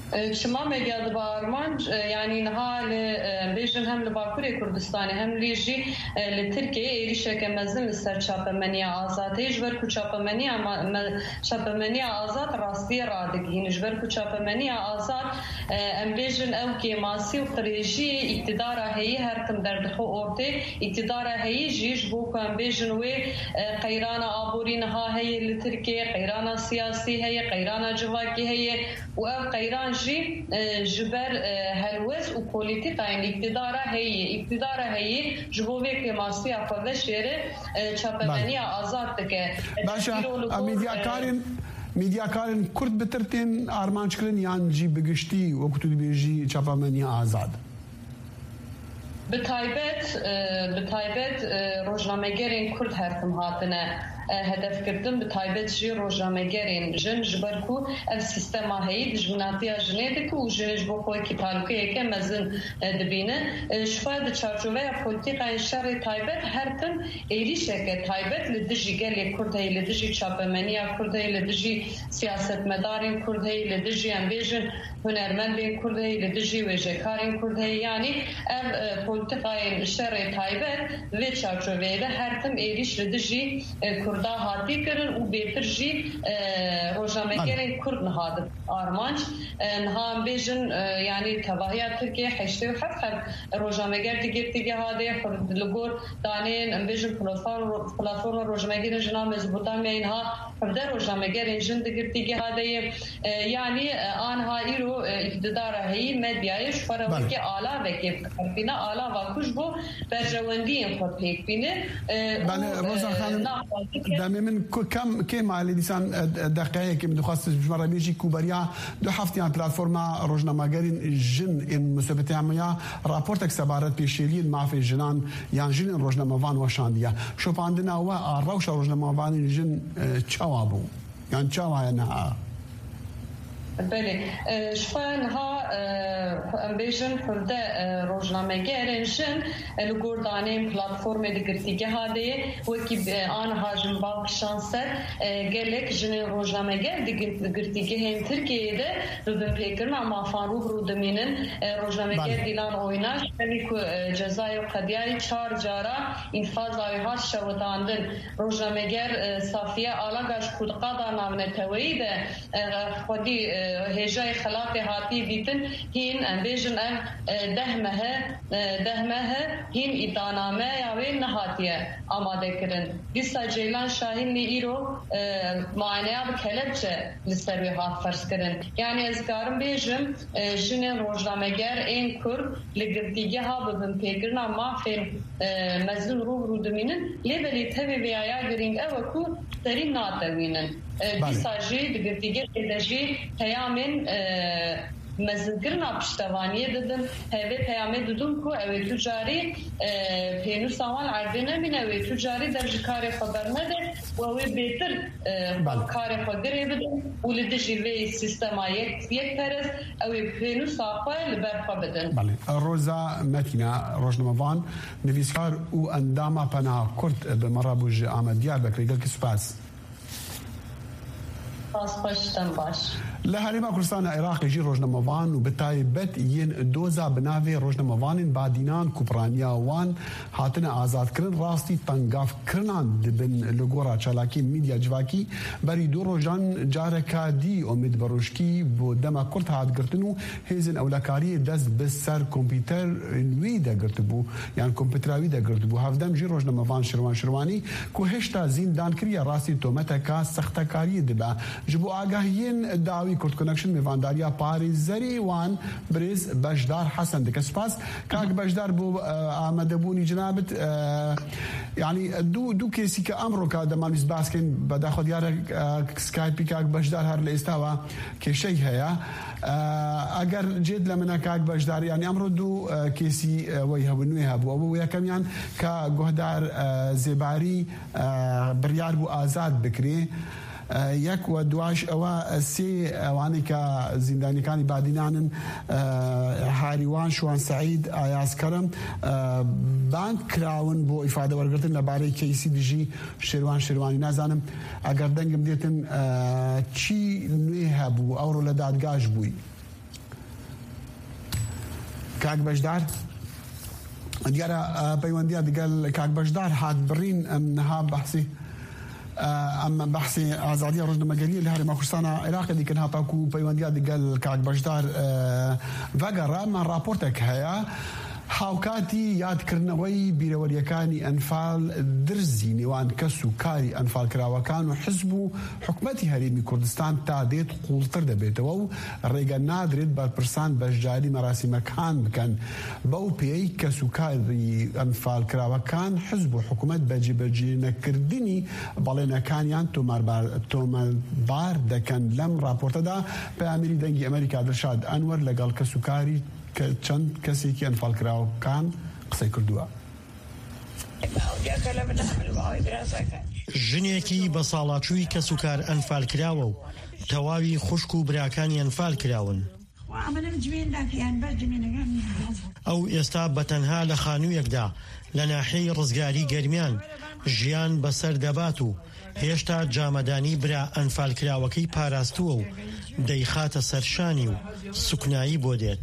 شما مجد بارمان يعني نهال بيجن هم لباكوري كردستاني هم ليجي لتركيا إيش كمزن السر شابمانيا آزاد يجبر شابمانيا آزاد راستي رادقين يجبر شابمانيا آزاد ام بيجن او كيماسي وقريجي اقتدارها هي هرتم دردخو أورتي اقتدارها هي جيش بو كان بيجن وي قيرانا آبورينها هي لتركيا قيرانا سياسي هي قيرانا جواكي هي وأو قيران جي جبر هلوز وبوليتيكا يعني اقتدارها هي جبوه كماسي أفضل شيره شابمانيا آزاد تكه باشا میدیاکارن کرد بترتین آرمانج کردن یان جی بگشتی وقتی بیجی چاپامنیا آزاد بتایبت روزنامه‌گرین کرد هرتم هاتنه هدف کردن بتایبت جی روزنامه‌گرین جن جبرکو اف سیستم هایی دجمناتی جنیدک و جنش بخوی کی تعلقی که مزن دبینه شفاید چارچوبه پلیتیکای شر تایبت هرتم ایریشه که تایبت لدجی گلی کرد هی لدجی چاپمنیا کرد هی لدجی سیاست مدارین کرد هی لدجی امبیجن هنرمندین کرد هی لدجی وجهکارین کرد هی یعنی اف پلیتیکای شر تایبت و چارچوبه ده هرتم ایریش لدجی دا هاتی کردن و بهتر جی روزنامه‌گرین کرد نهاد آرمانج نها بیشن یعنی تواهی ترکیه حشته و حفظ روزنامه‌گر دیگه هاده خود لگور دانین بیشن پلاتفرم روزنامه‌گر جناب مزبوطان اینها خود روزنامه‌گر جن دیگه هاده یعنی آنها ایرو اقتدار هی مدیایش فرهنگی آلا و که بینا آلا و کش بو برجواندی خود پیک بینه بله روزا خانم دائما من كم على لسان دقائق من خاص بجمرة بيجي كوبريا دو حفتي عن بلاتفورما روزنامه‌گرین جن ان مسابقه راپورتك سبارت بيشيلين مع في جنان يعني جن روزنامه‌وان وشانديا شو عندنا هو الروش روزنامه‌وان جن تشاوابو يعني تشاوا انها بله شفانها امبیشن خورده روزنامه‌گرین جن لگوردانیم پلاتفرم دیگرتیگه هاده وکی آنها جنبال شانسر گلک جن روزنامه‌گر دیگرتیگه هم ترکیه ده رودن پیکرن اما فاروق رودمینن روزنامه‌گر دیلان اویناش ولی که جزای و قضیه 4 جارا انفاذ آیها شوتاندن روزنامه‌گر صافیه آلاگاش کودقادا ناونتوی ده خودی هجای خلاق هاتی بیتن هین انبیجن ام دهمه هین ادانامه یاوی نهاتیه آماده کرن دیستا جیلان شاهین لی ایرو معاینه بکلبچه لسروی هات فرس کرن یعنی از کارم بیجم جن روزنامه‌گر این کر لگردیگه ها ببن پیگرن اما فین مزدون رو دمینن لیبلی تبی بیایا گرینگ او کو ترین ناتوینن دیساجی دگردیگه دجی پیامین مزدگرنا پشتوانیه دادن هیوه پیامه دادن که اوی تجاری پینو سامان عرضه نمینه اوی تجاری در کار خبر نده و اوی بهتر کار خبره بدن و لدجی وی سیستم یک پرز اوی پینو صافه لبرخوا بدن بله روزا متینا روزنامه‌وان نویسکار و انداما پناه کرد به مرابوج آمد دیاربکر گل که سپاس باش لهرما كردستان عراقي جي روزنامه‌وان وبتايبت ين دوزا بناوي روزنامه‌وان بادينان كوبرانيا وان هاتنا آزاد كرن راستي تنگاف كرنان دبن لغورا چالاكي ميديا جواكي بري دو روجان جاركا دي امید بروشكي بو دما كرت هات گرتنو هيزن اولكاري دز بسر كمبيوتر وي دا گرتبو يعني كمبيوتراوي دا گرتبو هفدم جي روزنامه‌وان شرواني كو هشتا زندان كريا راستي تومتكا سختكاري دبا جبو آگاهين داوي كورت كونكشن ميفانداريا باريزري وان بريز بشدار حسن دك سباس كاك بشدار بو آمدبوني جنابت يعني دو كيسي كأمرو كادا ماليس باسكين بدا خد يارك سكايبي كاك بشدار هر الاستاوا كشي هيا اگر جد لمنا كاك بشدار يعني امرو دو كيسي ويها ونويها بو ابو ويا كم يعني كجهدار زباري بريار بو آزاد بكري یک و دواش او سی وانی که زندانی کانی بعدینان هاریوان شوان سعید آیاز کرم بانک کراون بو افاده ورگرتن لباره کیسی دیجی شروانی نزانم اگر دنگم دیتن چی نویه بو او رو لدادگاش بوی کاک بەشدار دیارە پەیوەندیە دەگەڵ کاک بەشدار هات بڕین ئەم نەها بەحسی ئەم بەحسی ئازادیە ڕۆژنامەگەریە لە هەرێما کوردستانە عێراق دیکەن هاتاکو و پەیوەندیە دەگەڵ کاک بەشدار ڤەگەڕامان راپۆرتێک هەیە هاوکاتی یادکردنەوەی بیرەوەریەکانی ئەنفال درزی نێوان کەس و کاری ئەنفالکراوەکان و حزب و حکومەتی هەرێمی کوردستان تا دێت قوڵتر دەبێتەوە و ڕێگە نادرێت بەرپرسان بەشداری مەراسیمەکان بکەن بەو پێی کەس و کاری ئەنفالکراوەکان حزب و حکومەت بەجێبەجێ نەکردنی بەڵێنەکانیان تۆمەتبار دەکەن. لەم راپۆرتەدا پەیامەری دەنگی ئەمریکا دڵشاد ئەنوەر لەگەڵ کەس و کاری چەند کەسێکی ئەنفالکراوەکان قسەی کردووە. ژنێکی بە ساڵاچووی کەس و کار ئەنفالکراوە و تەواوی خوشک و براکانی ئەنفال کراون. ئەو ئێستا بەتەنها لە خانوویەکدا لە ناحەی ڕزگاری گەرمیان ژیان بەسەر دەبات و هێشتا جامەدانی برا ئەنفالکراوەکەی پاراستووە و دەیخاتە سەرشانی و سوکنایی بۆ دێت.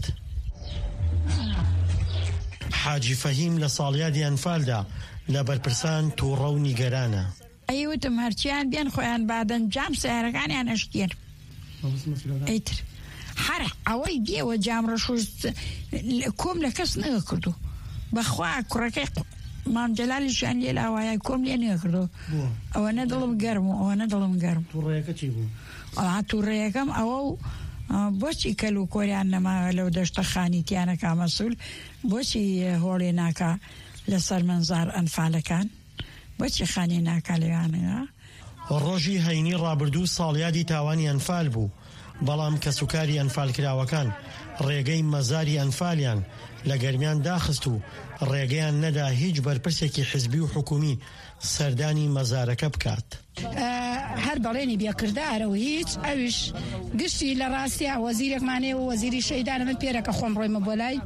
حاجی فەهیم لە ساڵیادی ئەنفالدا لە بەرپرسان تووڕە و نیگەرانە. ئەیوتم هەرچیان بێن خۆیان بادەن جام سیارەکانیان ئەشتێن ئەیتر هەر ئەوەی دێوە جام ڕەشوست کۆم لە کەس نەکردو بەخوا کوڕەکەی مامجەلالیشان لێ لاوایە کۆم لێ نەکردو ئەوە نەدڵم گەرم و ئەوە نەدڵم گەرم. تووڕەیەکە چی بوو؟ تووڕەیەکەم ئەوە و بۆچی کەل و کۆریان نەماوە لەو دەشتە خانیتیانەکە مەسوول بۆچی هۆڵێ ناکە لەسەر منزار ئەنفالەکان بۆچی خانی ناکە لەوانەیە. ڕۆژی هەینی ڕابردوو ساڵیادی تاوانی ئەنفال بوو بەڵام کەسوکاری ئەنفالکراوەکان ڕێگەی مەزاری ئەنفالیان لە گەرمیان داخست و ڕێگەیان نەدا هیچ بەرپرسێکی حزبی و حکومی سەردانی مەزارەکە بکات. هەر بەڵێنی بێکردارە و هیچ ئەویش گشتی لە ڕاستیە وەزیرێکمانێ و وەزیری شەیدانە من پێرەکە خۆم ڕۆیمە بۆ لای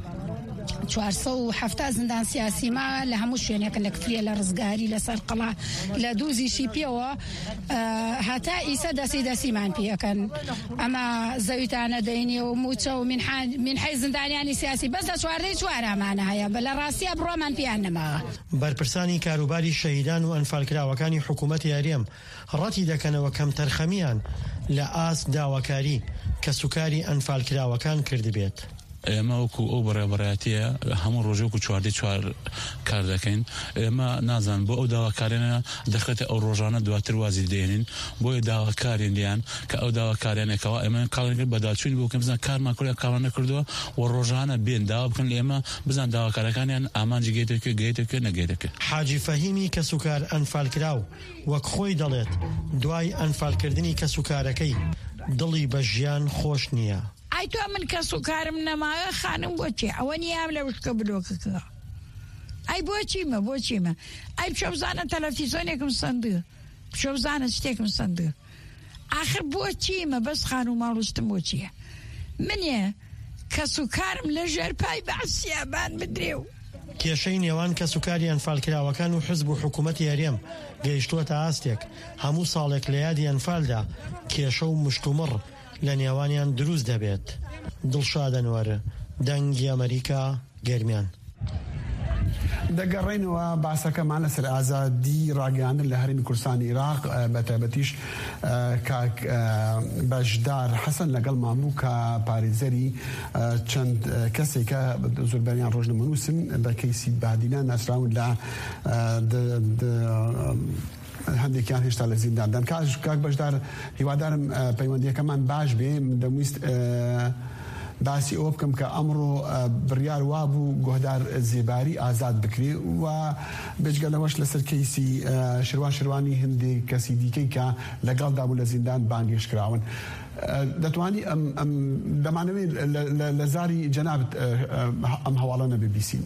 470 زندان سیاسیما لە هەموو شوێنێکە لە کفریە لە ڕزگاری لەسەر قەڵا لە دووزیشی پێوە هەتا ئیسە دەسیمان پێەکەن ئەمە زەویتانە دەینێ و موچە و منحەی زندانیانی سیاسی بەس لە 4 هەیە بە لە ڕاستیە بڕۆمان پیان نەماوە. بەرپرسانی کاروباری شەهیدان و ئەنفالکراوەکانی حکوومەتی هەرێم ڕەتی دەکەنەوە کەم تەرخەمیان لە ئاست داواکاری کەسوکاری ئەنفالکراوەکان کردبێت. ئێمە وەکو ئەو بەڕێبەڕایەتیە هەموو ڕۆژێک و 4 کار دەکەین. ئێمە نازان بۆ ئەو داواکارێنە دەخێتە ئەو ڕۆژانە دواتر وازی دێنین بۆیە داواکارێن دیان کە ئەو داواکارێنێکەوە ئێمە کاڵێنگە بەداچوین بۆ کە بزان کارمان کردە کاڕان نەکردووە و ڕۆژانە بێن داوا بکەن لە ئێمە بزان داواکارەکانیان ئامانجی گەیتێکە نەگەیتێکە. حاجی فەهیمی کەسوکار ئەنفالکراو وەک خۆی دەڵێت دوای ئەنفالکردنی کەسوکارەکەی دڵی بە ژیان خۆش نییە. ئای تۆ من کەس و کارم نەماوە خانم بۆچێ ئەوە نیام لە وشکە بلۆکەکە ئای بۆچیمە ئای بچۆ بزانە تەلەڤیزۆنێکم سندە بچۆ بزانە شتێکم سندە ئاخر بۆچیمە بەس خان و ماڵوستم بۆچیە منێ کەس و کارم لە ژێرپای بەعسیابان بدرێ و کێشەی نێوان کەسوکاری ئەنفالکراوەکان و حزب و حکوومەتی هەرێم گەیشتووەتە ئاستێک هەموو ساڵێک لە یادی ئەنفالدا کێشە و مشتومڕ لە نێوانیان دروست دەبێت. دڵشاد ئەنوەر دەنگی ئەمریکا گەرمیان. دەگەڕێنەوە باسەکەمان لەسەر ئازادی ڕاگەاندن لە هەرێمی کوردستانی عێراق بە تایبەتیش کاک بەشدار حەسەن لەگەڵ ماموو کە پارێزەری چەند کەسێکە زۆربەریان ڕۆژنامەنووسن بە کەیسی بادینە ناسراون لە هەندێکیان هێشتا لە زینداندان. کاک بەشدار هیوادارم پەیوەندیەکەمان باش بێ دەمویست باسی ئەوە بکەم کە ئەمڕۆ بڕیار وابوو گۆهدار زێباری ئازاد بکرێ و بێجگەلەوەش لەسەر کەیسی شروانی هەندێک کەسی دیکەی کە لەگەڵ دابوو لە زیندان بانگێشکراون. دەتوانی دەمانەوێت لە زاری جەنابەت ئەم هەواڵانە ببیسین.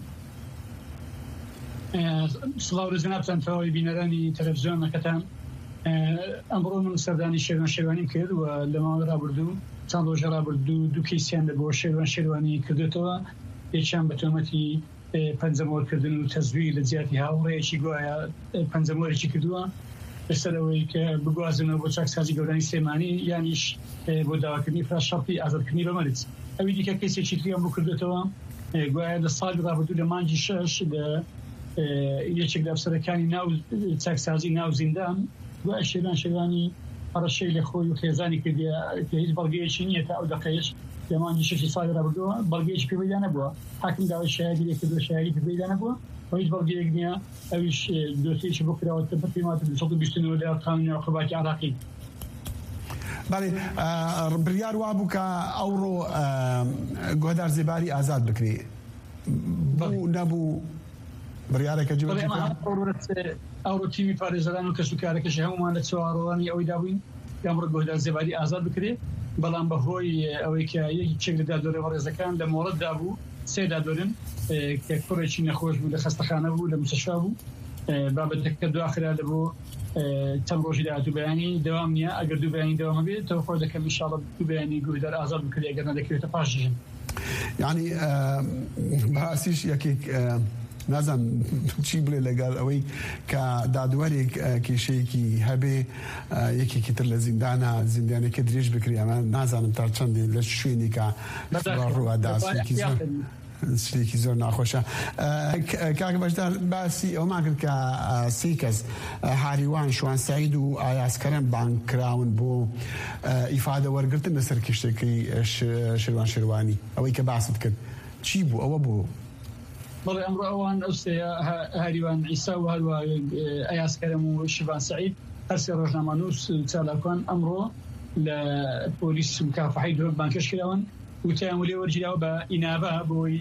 سڵاو لە جەنابتان تەواوی بینەرانی تەلەڤیزیۆنەکەتان ئەمڕۆ من سەردانی شێروانیم کرد و لە ماوەی ڕابردوو چەند ڕۆژە ڕابردوو دوو کەیسیان بۆ شێروانی کردێتەوە یەکیان بە تۆمەتی پەنجەمۆرکردن و تەزویر لە جیاتی هاوڕێیەکی گوایە پەنجەمۆرێکی کردووە لەسەر ئەوەی کە بگوازنەوە بۆ چاکسازی گەورانی سلێمانی یانیش بۆ داواکردنی فراشەڵی ئازادکردنی بەمەرج. ئەوی دیکە کەسێکی تریان بۆ کردێتەوە گوایە لە ساڵی ڕابردوو لە مانگی 6 یەکێک لە ئەفسەرەکانی ناو چاکسازی ناو زیندان گوایە شێروان شێروانی هەڕەشەی لە خۆی و خێزانی کردی کە هیچ بەڵگەیەکی نییە تا ئەو دقەیەش لە مانگی 6 ساڵی ڕابردووە بەڵگەیەکی پێوەیدا نەبووە حاکم داوای شایەتی لێ کردووە شایەتی پێوەیدا نەبووە و هیچ بەڵگەیەک نییە ئەویش دۆسیەکی بۆ کراوەتە بە پێماتە 229 لە قانونی ناوخۆباتی عراقی. بەڵێ بڕیار وابوو کە ئەوڕۆ گۆدار زێباری ئازاد بکرێ بوو نەبوو بڕیارێکە جێبەجێ ئەوڕۆ تیمی پارێزەران و کەسوکارەکەش هەمومان لە چوارڕۆڵانی ئەوەی دابووین ئەمڕۆ گۆدار زێباری ئازاد بکرێ بەڵام بەهۆی ئەوەی کە یەکێک لە دادوەرە ڕێزەکان لە مۆڕەتدا بوو سێ دادوەرن کە کوڕێکی نەخۆش بوو لە خەستەخانە بوو لە موسەشا بوو بابەتەکە دواخرا لە بۆ چەند ڕۆژی داهاتوو بەیانی دەوام نییە ئەگەر دوو بەیانی دەوامە بێت تەوەقع دەکەم ئینشاڵڵا دوو بەیانی گۆدار ئازاد بکرێ ئەگەر نەدەکرێتە پاشژن یعنی بەئاسیش یەکێک نازانم چی بڵێ لەگەڵ ئەوەی کە دادوەرێک کێشەیەکی هەبێ یەکێکی تر لە زیندانە زیندانێکە درێژ بکرێ ئەمە نازانم تا چەندێ لە شوێنی کە ڕواداسێکی زۆر شتێکی زۆر ناخۆشە. کاک بەشدار باسی ئەومان کرد کە سێ کەس هاریوان شوان سەعید و ئایاسکەرم بانکراون بۆ ئیفادە وەرگرتن لەسەر کشتێکی شێروان شێروانی ئەوەی کە باست کرد چی بوو ئەوە بوو؟ بەڵێ ئەمڕۆ ئەوان ئەوستەیە هاریوان عیسا و هەروە ئایاسکەرم و شیوان سەعید هەرسێ ڕۆژنامەنووس چالاکوان ئەمڕۆ لە پۆلیس مکافحەی دۆ بانکەش کراون وتیان لێ وەرگیراوە بە ئینابە بۆی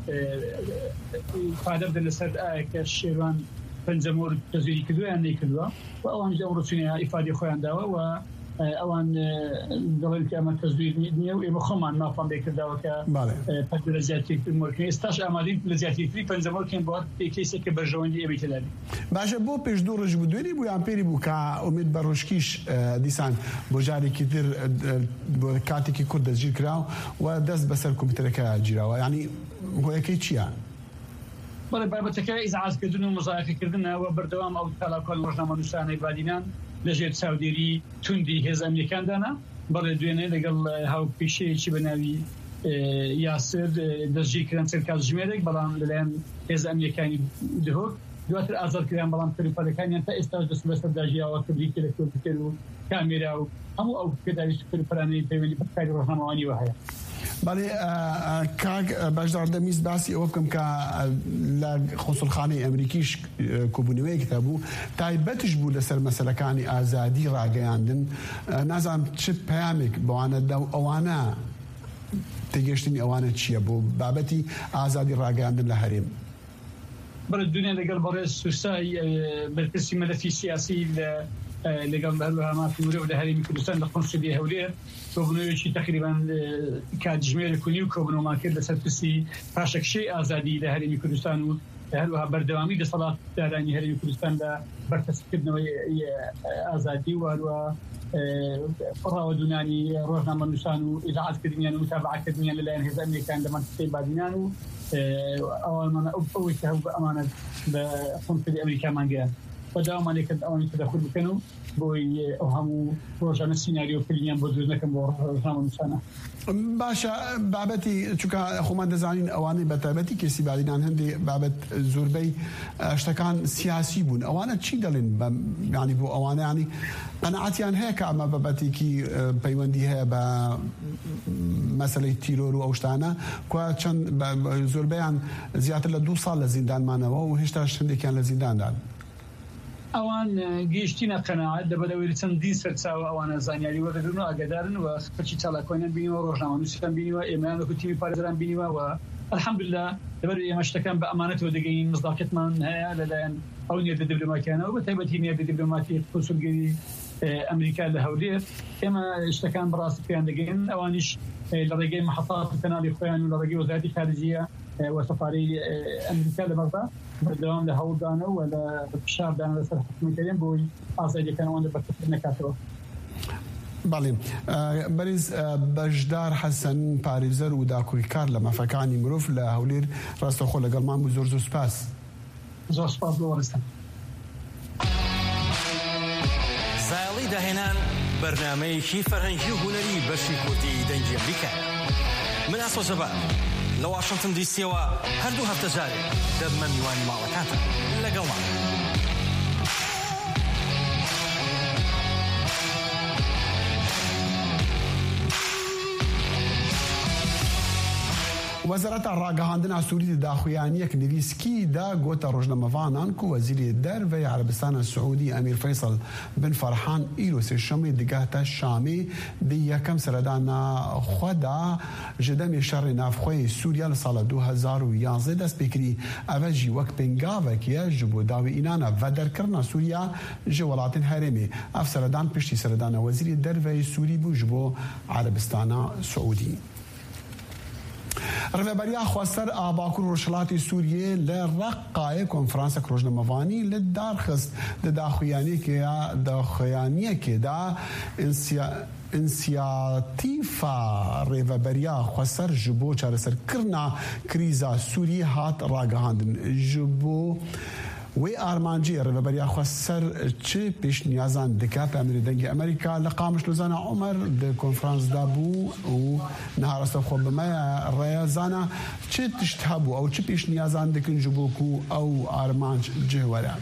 ئیفادە بدەن لەسەر ئایە کە شێروان پەنجەمۆر تەزویری کردووە یان نەیکردووە و ئەوان ئەمڕۆ چونە ئیفادی خۆیان داوە و ئەوان دەڵێن کە ئەمە تەزویر نییە و ئێمە خۆمان مافان لێکرداوە کە پەر لە زیاترکردن مۆرکردن ئێستاش ئامادەین لە زیاترکردنی پەنجەمۆرکێن بۆ کەیسێک کە بەرژەوەندی ئەبێ تێدابێت. باشە بۆ پێش دوو ڕۆژ بوو دوێنێ بوو یان پێری بوو کە ئومید بەڕۆژکیش دیسان بۆ جارێکی تر بۆ کاتێکی کورد دەستگیر کراوە و دەست بەسەر کۆمپیوتەرەکە گیراوە یعنی هۆیەکەی چییە؟ بەڵێ بابەتەکە ئیزعاجکردن و مزایقەکردنەوە بەردەوام ئەو تالاکۆن ڕۆژنامەنووسانەی بادینان لەژێر چاودێری توندی هێز ئەمریکاندانا بەڵێ دوێنێ لەگەڵ هاوپێشەیەکی بە ناوی یاسر دەستگیرکردن چەند کاتژمێرێک بەڵام لەلایەن هێز ئەمریکانی دهۆک دواتر ئازادکران بەڵام کەلوپەلەکانیان تا ئێستا دەست بەسەر داژیاوە کبریتی لە کۆمپیوتەر و کامێرا و هەموو ئەو پێداوی کەلوپەلانەی پەیوەندی بە کاری ڕۆژنامەوانی وهەیە. بەڵێ کاک بەشدار دەمیست باسی ئەوە بکەم کە لە خۆسڵخانەی ئەمریکیش کۆبوونەوەیەک هەبوو تایبەتش بوو لەسەر مەسەلەکانی ئازادی ڕاگەیاندن نازانم چ پەیامێک بەوانە ئەوانە تێگەشتنی ئەوانە چییە بۆ بابەتی ئازادی ڕاگەیاندن لە هەرێم؟ بەڵێ دوێنێ لەگەڵ بەڕێز سوسای بەرپرسی مەلەفی سیاسی لەگەڵ هەروەها مافی مرۆڤ لە هەرێمی کوردستان لە قۆنسولیە هەولێر کۆبوونەوەیەکی تقریبان کاتژمێرێک و نیو کۆبوونەوەمان کرد لەسەر پرسی پاشەکشەی ئازادی لە هەرێمی کوردستان و هەروەها بەردەوامی دەسەڵاتدارانی هەرێمی کوردستان لە بەرپرسکردنەوەی ئازادی و هەروەها ڕاوەدونانی ڕۆژنامەنووسان و ئیزعاجکردنیان و متابعەکردنیان لەلایەن هێز ئەمریکان لە مەنتیقەی بادینان و ئەوانە ئەوەی کە هەبوو بە ئەمانەت بە قۆنسولی ئەمریکامان گەیاند بەداوامان لێ کرد ئەوانی تەدەخل بکەن و بۆی ئەو هەموو ڕۆژانە سیناریۆ کردیان بۆ دروست نەکەن بۆ ڕۆژنامەنووسانە. باشە بابەتی چونکە خۆمان دەزانین ئەوانەی بە تایبەتی کێسی بادینان هەندێک بابەت زۆربەی شتەکان سیاسی بوون ئەوانە چی دەڵێن ینی بۆ ئەوانە ینی قەنەعەتیان هەیە کە ئەمە بابەتێکی پەیوەندی هەیە بە مەسەلەی تیرۆر و ئەو شتانە کوا چەند زۆربەیان زیاتر لە 2 ساڵ لە زیندانمانەوە و هێشتا هەندێکیان لە زینداندان. ئەوان گەیشتینە قەناعەت دەبەرەوەی چەندین سەرچاوە ئەوانە زانیاری وەردەگرن و ئاگادارن و خەرچی چالاکۆیان بینیوە ڕۆژنامەنووسان بینیوە ئێمەیان وەکو تیمی پارێزەران بینیوە و الحەمدوللا دەبەر ئێمە شتەکان بە ئەمانەتەوە دەگەین مزداقەتمان هەیە لەلایەن ئەو نیێتە دیبلۆماتیانەوە بە تایبەتی نیێتە دیبلۆماتی کۆنسولگەری ئەمریکا لە هەولێر ئێمە شتەکان بەڕاستی پێیان دەگەین ئەوانیش لە ڕێگەی مەحەطات کەناڵی خۆیان و لە ڕێگەی وەزارەتی خارجیە وەسەفارەی ئەمریکا لە بەغدا بەردەوام لە هەوڵدانە و لە فشاردانە لەسەر حکومەتیان بۆی ئازادیەکانەوە بەرپرس نەکاتەوە. بەڵێ بەریز بەشدار حەسەن پارێزەر و داکۆکار لە مافەکانی مرۆڤ لە هەولێر ڕاستەخۆ لەگەڵمان بوو زۆر سوپاس. زۆر سوپاس بۆ وەرستان. ساڵی داهێنان بەرنامەیەکی فەرهەنگی و هونەری بەشی کورتی دەنگی ئەمریکا من ئاسۆ سەبا لە واشنگتن دیسیەوە هەردوو هەفتە جارێ دەبمە میوانی ماڵەکانتان لەگەڵمان. وەزارەتە ڕاگەهاندنا سووری داخوایانیەک نویسکی دا گۆتە ڕۆژنەمەڤانان و وەزیری دەرڤەی عەرەبستانە سعودی ئەمیر فەیسڵ بن فەرحان ئیرۆ سێشەمێ دگاتە شامێ دی یەکەم سەردانە خۆدا ji demê şerê navxweyê Sûriya li sala 2011 dest pêkirî ev jî wek pêngavek ye ji bo dawê înana vederkirina Sûriya ji welatên herêmê. Ev seredan piştî seredana wezîrê derveyê Sûrî bû ji bo Erebistana Saûdî. Rêveberiya xweser a Bakur Rojhilatê Sûriyê li Reqqayê konferansek rojnamevanî li darxist di daxuyaniyekê da İnisiyatîfa rêveberiya xweser ji bo çareserkirina krîza Sûriyê hat ragihandin. Ji bo wê armanciyê rêveberiya xweser çi pêşniyazan dike? Emirê dengê Amerîka li Qamişlozana Umer di konferans da bû û niha rastexwe bi me rêya zana çi tişt hebû ew çi pêşniyazan dikin ji bo ku ew armanc cih were.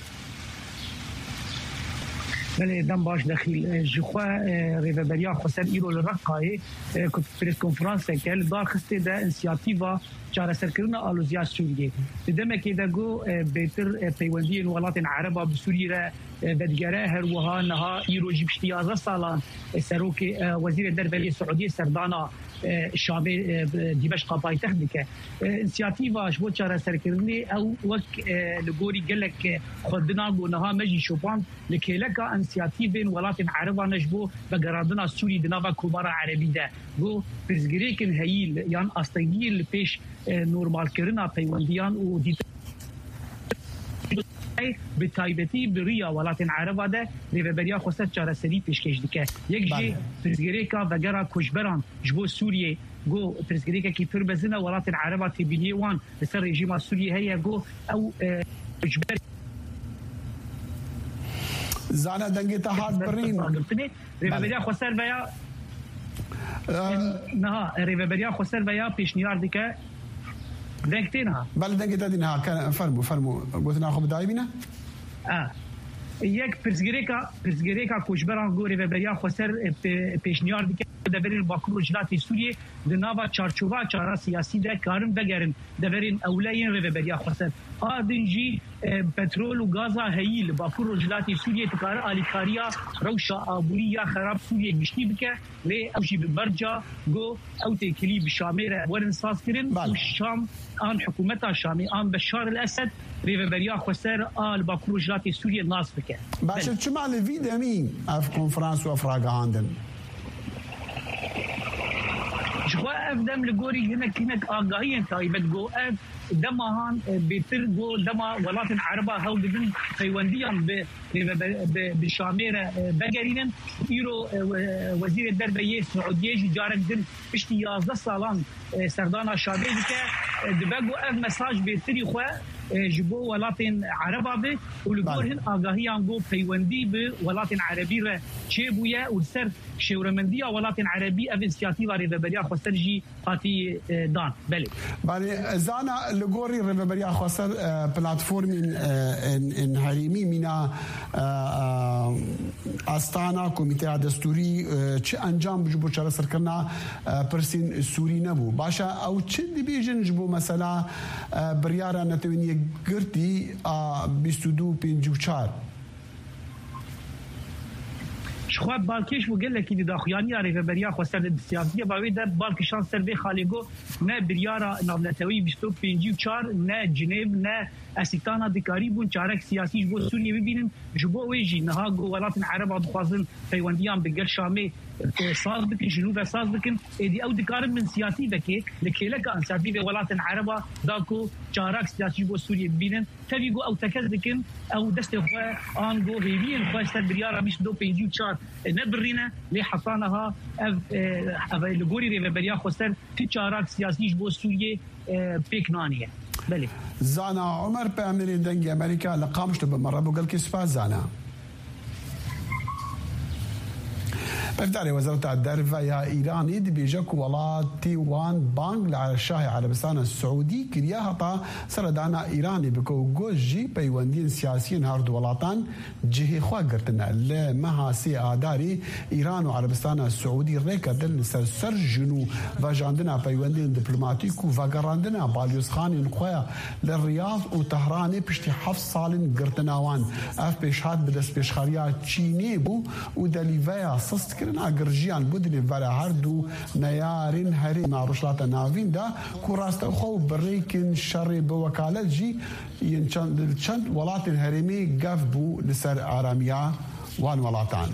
بله دم باش دخیل جخوا ریوبریا خسر ایرو لرقای پرس کنفرانس کل دار خسته ده انسیاتیوا چارەسەرکردنە ئالۆزیا سووریە دەمێکی دەگو بێتر پەیوەندی وڵاتین عەرەبا بە سووریە بەدگەرە هەروەها نەها ئیرۆژی پشتی 11 ساڵان سەرۆکی وەزیرە دەربەری سعودی سەردانا شامێ دیمەشقا پایتەخت دکە ئینسیاتیڤاش بۆ چارەسەرکردنی ئەو وەک لە گۆری گەلێک خۆدنا بۆ نەها مەژی شۆپان لە کێلەکە ئینسیاتیڤên وڵاتین عەرەبانەش بۆ بەگەڕاندنا سووری دناڤا کۆمارا عەرەبیدا بۆ پرزگirêkin heyî yan astengiyê li pêş normalkirina peywendiyan û bi taybetî bi rêya welatên Ereba de rêveberiya xweser çareserî pêşkêş dike. Yek jî pirsgirêka vegera koçberan ji bo Sûriyê got pirsgirêkekî pir mezin e welatên Ereba têbîniyê wan li ser rejîma Sûriyê heye got ew koçber zana dengê te hat birîn rêveberiya xweser veya نها ريفبريا خسر ويا بيشنيار ديكا دنگتينها بل دنگتا دينها كان فرمو قلتنا خو بداي بينا يك برزگريكا كوشبران گو ريفبريا خسر بيشنيار ديكا دبرين باكور رجلاتي سوريا دناوا چارچوبا چارا سياسي ده كارن بگرن دبرين اولين ريفبريا خسر آدنجی پترول و گازا هیل باکور رجلاتی سوریه تکار آلیکاریا روشا آبوری یا خراب سوریه گشتی بکه لی اوشی ببرجا گو او تکلی بشامیر ورن ساز کرن و شام آن حکومتا شامی آن بشار الاسد ریوبریا خسر آل باکور رجلاتی سوریه ناس بکه باشه چما لوید امین اف کنفرانس و افراغ هاندن شخوا اف دم لگوری هنک آگاهی تایبت گو اف دماهان بيتر جو دما ولات العربة هاو بدن فيونديان بشاميرة بقرينن يرو وزير الدربية السعودية جارك دن اشتي 11 سالان سردانا شابيك دبقوا اف مساج بيتري خوا جبو ولاتن عربة به ولقورهن آگاهيان جو فيوندي بولاتن عربي را چيبويا ولسر شورمندية ولاتن عربي اف انسياتيفا ريفبريا خسرجي هاتي دان بلي زانا لگوری ريفبريا خسر پلاتفورم ان هریمی مینا استانا کمیته دستوری چه انجام بجبو چرا سرکرنا پرسین سوری نبو باشا او چه دی بیجن جبو مثلا بریارا نتوینی گرتی 2254 شخواب بالکش وقال لك إذا داخياني ريفبريا خسر السياسية بعيدة بالكشان سربي خالقو نا بريارا نابلتوي بستو بينجي وشار نا جنيف نا أسيتانا دكاريبون شارك سياسي جبو سوريا ببينن جبو ويجي نهاجو ولات العرب خاصن فيوانديان بقل شامي صاز بكن جنوب صاز بكن دي أو دكارب من سياسي بكي لكيلك أن سياسي ولات العرب داكو شارك سياسي جبو سوريا ببينن تبيجو أو تكذبكن أو دست خوا آنجو هيبين خوا سر بريارا مش دو بينجي وشار نبرينا لحصانها اف لغوري ريفبريا خسر في شارك سياسي جبو سوريا بيكنانيه بله زانا عمر بأمرين دنجي أمريكا لقامش بمرة بقول كي سبا زانا بەفداری وەزارەتە دەرڤەیە ئیرانی دەبێژە و وڵاتی وان بانگ لە شاهی عەرەبستانە سعودی کردیا هەتا سەردانا ئیرانی بکە و گۆژی پەیوەندیên سیاسیên هەردوو وڵاتان cihêxwe girtine li meha sê adarê îran û Erebistana Siûdî rêkerdin li ser jin û vejandina peywendiyên diplomatîk û vegerandina balyozxanên xwe li Riyad û Tehranê piştî 7 salên girtina wan. Ev pêşhat bi destpêşxeriya Çînê bû û delîveya sistkirina girjiyan bû di nêvbera herdû neyarên herêma Rojhilata Navîn de ku rastexwe û birêkên şerê bi wekalet jî yên çend welatên herêmê gev bû li ser aramiya wan welatan.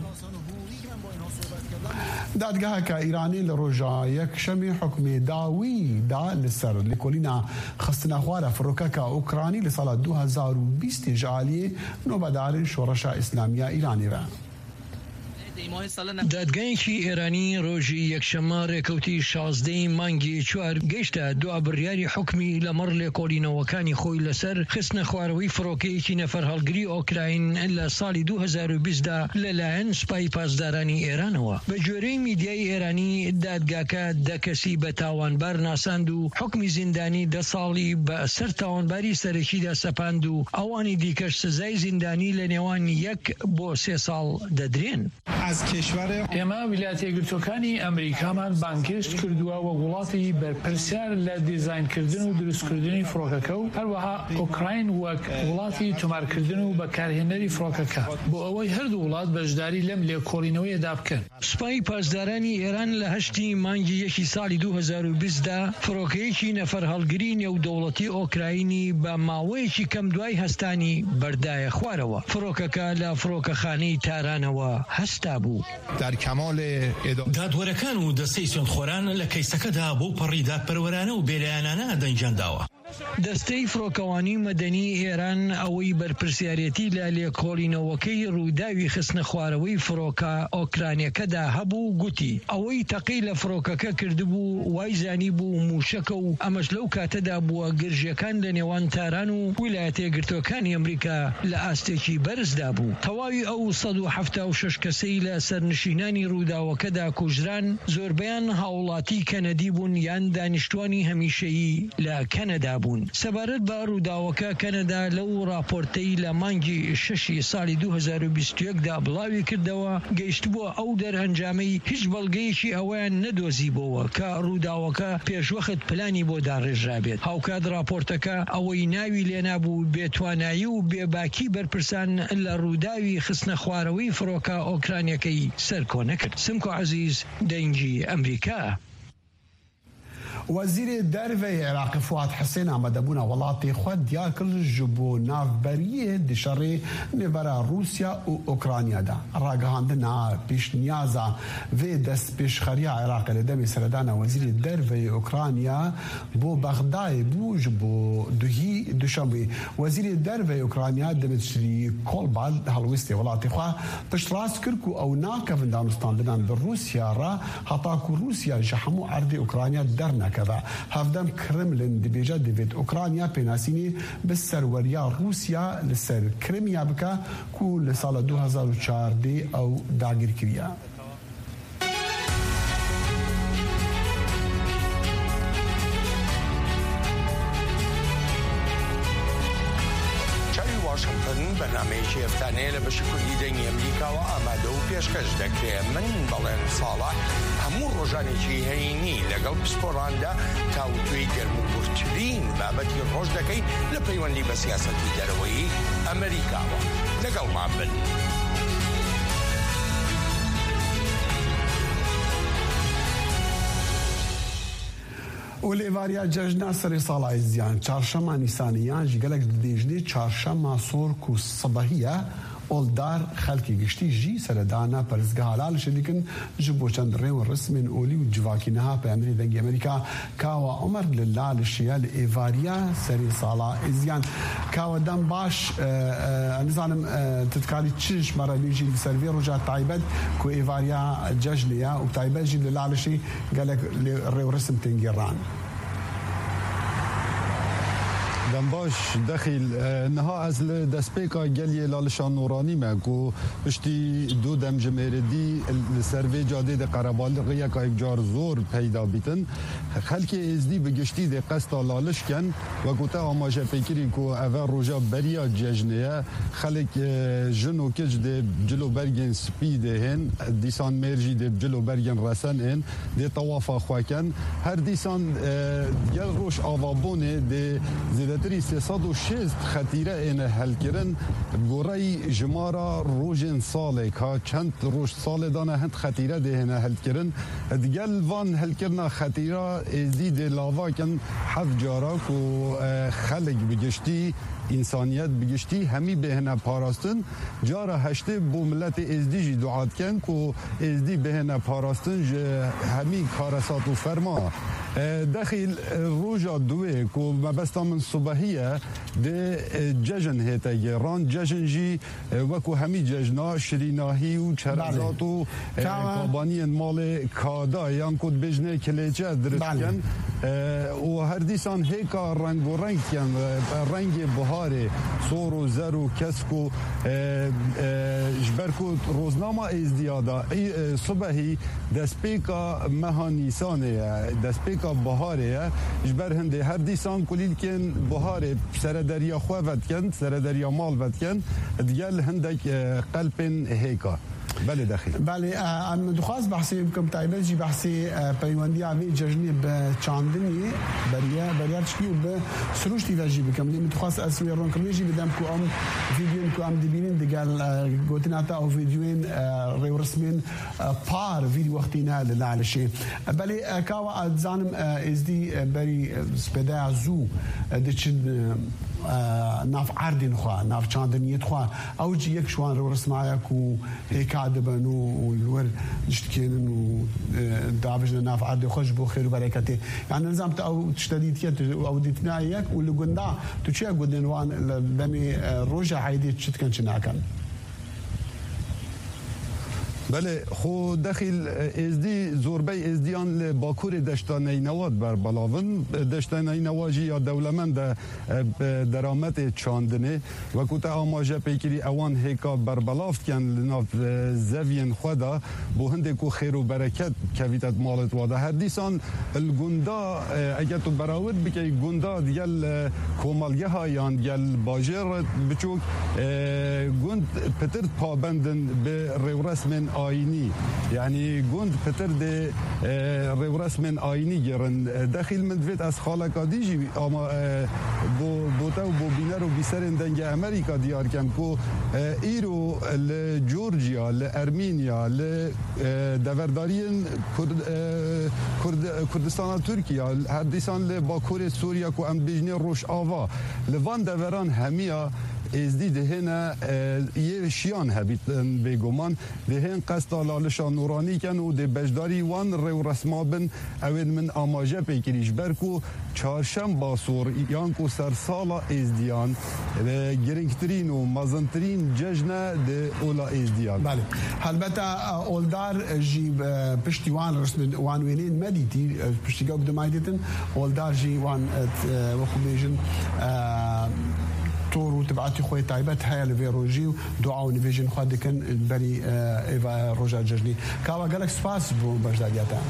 دادگاهکە ئیرانی لە ڕۆژە یەکشەمێ حکمێ داوی دا لەسەر لێکۆلینا خستنە خوارە فڕۆکەکە ئوکرانی لە ساڵە 2020 ژالیێ نۆبەدارن شۆڕەشە ئیسلامیە ئیرانیرە. دادگایەکی ئێرانی ڕۆژی یەکشەمە ڕێکەوتی 16 مانگی 4 گەیشتە دوا بڕیاری حکمی لەمەڕ لێکۆڵینەوەکانی خۆی لەسەر خستنە خوارەوەی فڕۆکەیەکی نەفەر هەڵگری ئۆکراین لە ساڵی 2020دا لەلایەن سوپای پاسدارانی ئێرانەوە. بە گوێرەی میدیای ئێرانی دادگاکە دەکەسی بە تاوانبار ناساند و حکمی زیندانی 10 ساڵی بە سەر تاوانباری سەرەکیدا سەپاند و ئەوانی دیکەش سزای زیندانی لە نێوان 1 بۆ 3 ساڵ دەدرێن. ئێمە ویلایەتە یەکگرتووەکانی ئەمریکامان بانگهێشت کردووە وە وڵاتی بەرپرسیار لە دیزاینکردن و دروستکردنی فڕۆکەکە و هەروەها ئۆکراین وەک وڵاتی تۆمارکردن و بەکارهێنەری فڕۆکەکە بۆ ئەوەی هەردوو وڵات بەشداری لەم لێکۆڵینەوەیەدا بکەن. سوپای پاسدارانی ئێران لە 8 مانگی 1 ساڵی 2020دا فڕۆکەیەکی نەفەر هەڵگری نێودەوڵەتی ئۆکراینی بە ماوەیەکی کەم دوای هەستانی بەردایە خوارەوە. فڕۆکەکە لە فڕۆکەخانەی تارانەوە هەستا بوو. دادوەرەکان و دەستەی سوێندخۆران لە کەیسەکەدا بۆ پەڕی دادپەروەرانە و بێلایەنانە دەنجانداوە. دەستەی فڕۆکەوانی مەدەنی ئێران ئەوەی بەرپرسیارەتی لە لێکۆڵینەوەکەی ڕووداوی خستنە خوارەوەی فڕۆکە ئۆکرانیەکەدا هەبوو گوتی ئەوەی تەقی لە فڕۆکەکە کردبوو وای زانی بوو موشەکە و ئەمەش لەو کاتەدا بووە گرژیەکان لە نێوان تاران و ویلایەتە یەکگرتووەکانی ئەمریکا لە ئاستێکی بەرزدا بوو. تەواوی ئەو 176 کەسەی لە سەرنشینانی ڕووداوەکەدا کوژران زۆربیان هاوڵاتی کەنەدی بوون یان دانیشتوانی هەمیشەیی لە کەنەدا بوون. سەبارەت بە ڕووداوەکە کەنەدا لەو راپۆرتەی لە مانگی 6 ساڵی 2021دا بڵاوی کردەوە گەیشتبووە ئەو دەرئەنجامەی هیچ بەڵگەیەکی ئەویان نەدۆزیبەوە کە ڕووداوەکە پێشوەخت پلانی بۆ داڕێژرابێت. هاوکات راپۆرتەکە ئەوەی ناوی لێنابوو بێتوانایی و بێباکی بەرپرسان لە ڕووداوی خستنە خوارەوەی فڕۆکە ئۆکرانیەکەی سەرکۆ نەکرد. سمکۆ عەزیز دەنگی ئەمریکا. وەزیرê derveyê Iraqê Fuad Husên amedebûna welatê xwe diyar kir ji bo navberiyê di şerê nêvbera Rûsya û Ukrayna de. Ragihandina pêşniyaza vê destpêşxeriya Iraqê li demê seredana wezîrê derveyê Ukrayna bo Bexdayê bû ji bo duhî duşemê. Wezîrê derveyê Ukrayna Dmitrî Kuleba helwestê welatê xwe piştrast kir ku ew nakevin danûstandinan bi Rûsya re heta ku Rûsya ji hemû erdê Ukrayna derneke. هەفدەم کرملن دەبێژە دەوێت ئۆکرانیا پێناسینی بە سەروەریە رووسیا لەسەر کرمیا بکە کو لە ساڵە 2014 ئەو داگیرکریە. بەنامەیەکی ئەفتانەیە لە بەشی کوردی دەنگی ئەمریکاوە ئامادە و پێشکەش دەکرێت. من بەڵێن ساڵە هەموو ڕۆژانێکی هەینی لەگەڵ پسپۆڕاندا تاوتوێی گەرموگورترین بابەتی ڕۆژ دەکەی لە پەیوەندی بە سیاسەتی دەرەوەی ئەمریکاوە. لەگەڵمان بن. و لێواریا جەژنا سەری ساڵای زیان چارشەما نیسانیان ji gelek dibêjnê çarşema sork û sibehî oldar xelkê giştî jî seredana perîzgeha Lalişê dikin ji bo çend rêw resmên olî û civakîneha Peyamberê dengê Amerîka Kawa Umer li Lalişê li êvariya serê sala êziyan. Kawa dem baş nizanim titkarî çi jmara bêjî li ser vê roja taybet ku êvariya cejnê ya û taybet jî li Lalişê gelek rêw resim tên gêran. دنباش دخل نها از دسپیکا گلی لالشان نورانی مگو پشتی دو دم جمهوری سروی جاده د قربال یک جار زور پیدا بیتن خلک ازدی بگشتی د قصد لالش کن و گوته آماجه پیکری کو اول روژا بریا ججنه خلک جنو کج د جلو برگن سپید هن دیسان مرجی د جلو برگن رسن هن د طوافا خواکن هر دیسان گل روش آوابونه د زیدتری 360 خطیره این هل کرن گوری جمارا روژن ساله که چند روش ساله دانه هند خطیره ده هنه هل کرن دیگل وان هل کرنا خطیره ازدی ده لاوا کن 7 جارا که خلق بگشتی انسانیت بگشتی همی بهنه پاراستن جارا هشته بو ملت ازدی جی دعات کن که ازدی بهنه پاراستن همی کارسات و فرما داخل روجا دوی که مبستا من صبحیه ده ججن هیتا ران ججن جی وکو همی ججنا شریناهی و چرزات و کابانی مال کادا یان کد بجنه کلیچه درست کن و هر دیسان هیکا رنگ و رنگ کن رنگ بهاره سور و زر و کسک و جبرکو روزنامه ازدیادا صبحی دسپیکا مها نیسانه دسپیکا بهاره جبر هنده هر دیسان کلیل کن بهاره سر دریا خواه ود کن سر دریا مال ود کن دیگل هندک قلب هیکا بله داخل بله ام دخواست بحثی بکم تایبه جی بحثی پیوندی عوی ججنی به چاندنی بریا تشکی و به سروش تیوه جی بکم نیم دخواست اسوی رون کمی جی بدم که ام ویدیوین که ام دیبینین دیگل گوتناتا او ویدیوین ریو رسمین پار ویدیو وقتی نه لعلشی بله کاوا ادزانم ازدی بری سپده زو دچن ناف عردین خواه ناف چاندنیت خواه او جی یک شوان رو رسمایا کو کادبن و الور نشتكين و دافجنا ناف عردي خوش بو خير وبركاته يعني نظام او تشتديت او ديتنايك واللي قلنا تشي قدن وان لمي روجا عيدي تشتكن شناكن بله خو داخل ازدی زوربی ازدیان باکور دشتانه نواد بر بلاون دشتانه نواجی یا دولمند درامت چاندنه و کوته آماجه پیکری اوان هیکا بر بلافت کن لناف زوین خدا بو هنده کو خیر و برکت کویتت مالت واده هر دیسان الگندا اگر تو براود بکی گندا دیگل کومالگه هایان دیگل باجر بچوک گند پتر پابندن به ریورسمن آینی یعنی گند پتر ده رسم آینی گرن داخل من دوید از خالقادیجی اما بوتا و بینر و بیسرین دنگ امریکا دیار کن که ایرو لجورجیا لارمینیا لدوردارین کردستان ترکیه هر دیسان لباکور سوریا که ام بیجنی روش آوا لوان دوران همیا ازدی دهنه یه شیان هبیتن بگمان دهن قصد لالشان نورانی کن و ده بجداری وان رو رسما بن اوید من آماجه پیکریش برکو چارشم باسور یان کو سر سالا ازدیان گرنگترین و مزنترین ججنه ده اولا ازدیان بله البته اولدار جی پشتی وان رسم وان وینین مدیتی پشتی گاب دمایدتن اولدار جی وان وخو بیجن تورو تبعتي خوي تايبت هاي الفيروجي ودعاء ونفيجن خد كان بري ايفا روجا ججني كاوا قالك سباس بو بجدادياتا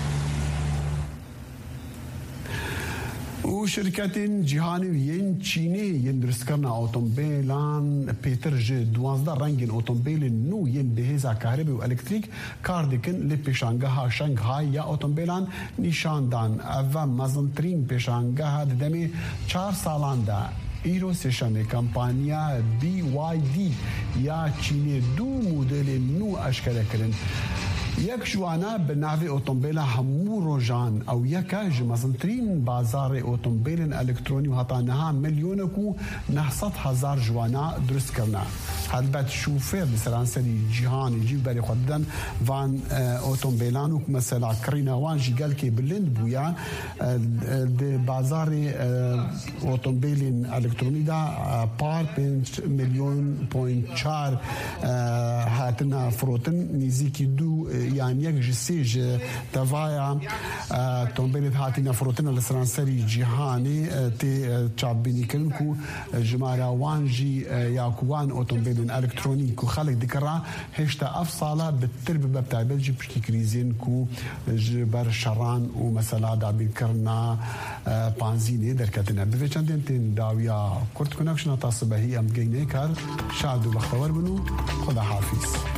و شرکت جهانی چینی درست کردن اتومبیلان پیتر ج 12 رنگین اتومبیل نو بهزا کهربی و الکتریک کار دکن لپیشانگاه شانگهای یا اتومبیلان نشاندان و مزنترین پیشانگاه دمی 4 سالان دا ایرو سشن کمپانیا BYD یا چینی دو مدل نو اشکال کردن یک جوانا به ناوی اتومبیل همو روزان او یکا جمازنترین بازار اتومبیل الکترونی و حتی نها میلیون کو 900,000 جوانا درست کرنا هلبت شوفير لسرانسري جيهان يجيب بالي خدن فان اوتومبيلان ومثلا كرينا وان جي قال كي بلند بويا بازاري اوتومبيلين الكتروني دا بار 1.4 هاتنا فروتن نيزيكي دو يعني يك جسيج تفايا اوتومبيلت هاتنا فروتن لسرانسري جيهاني تي تشابيني كلكو جمارا وان جي ياكوان اوتومبيلين الكترونيك وخلق ذكرها هشتا افصاله بالتربه بتاع بلجي بشكي كريزين كو جبر شران ومثلا دابي كرنا بانزيني دركتنا بفيشاندين تين داويا كورت كونكشن تصبحي ام جينيكار شادو بختور بنو خدا حافظ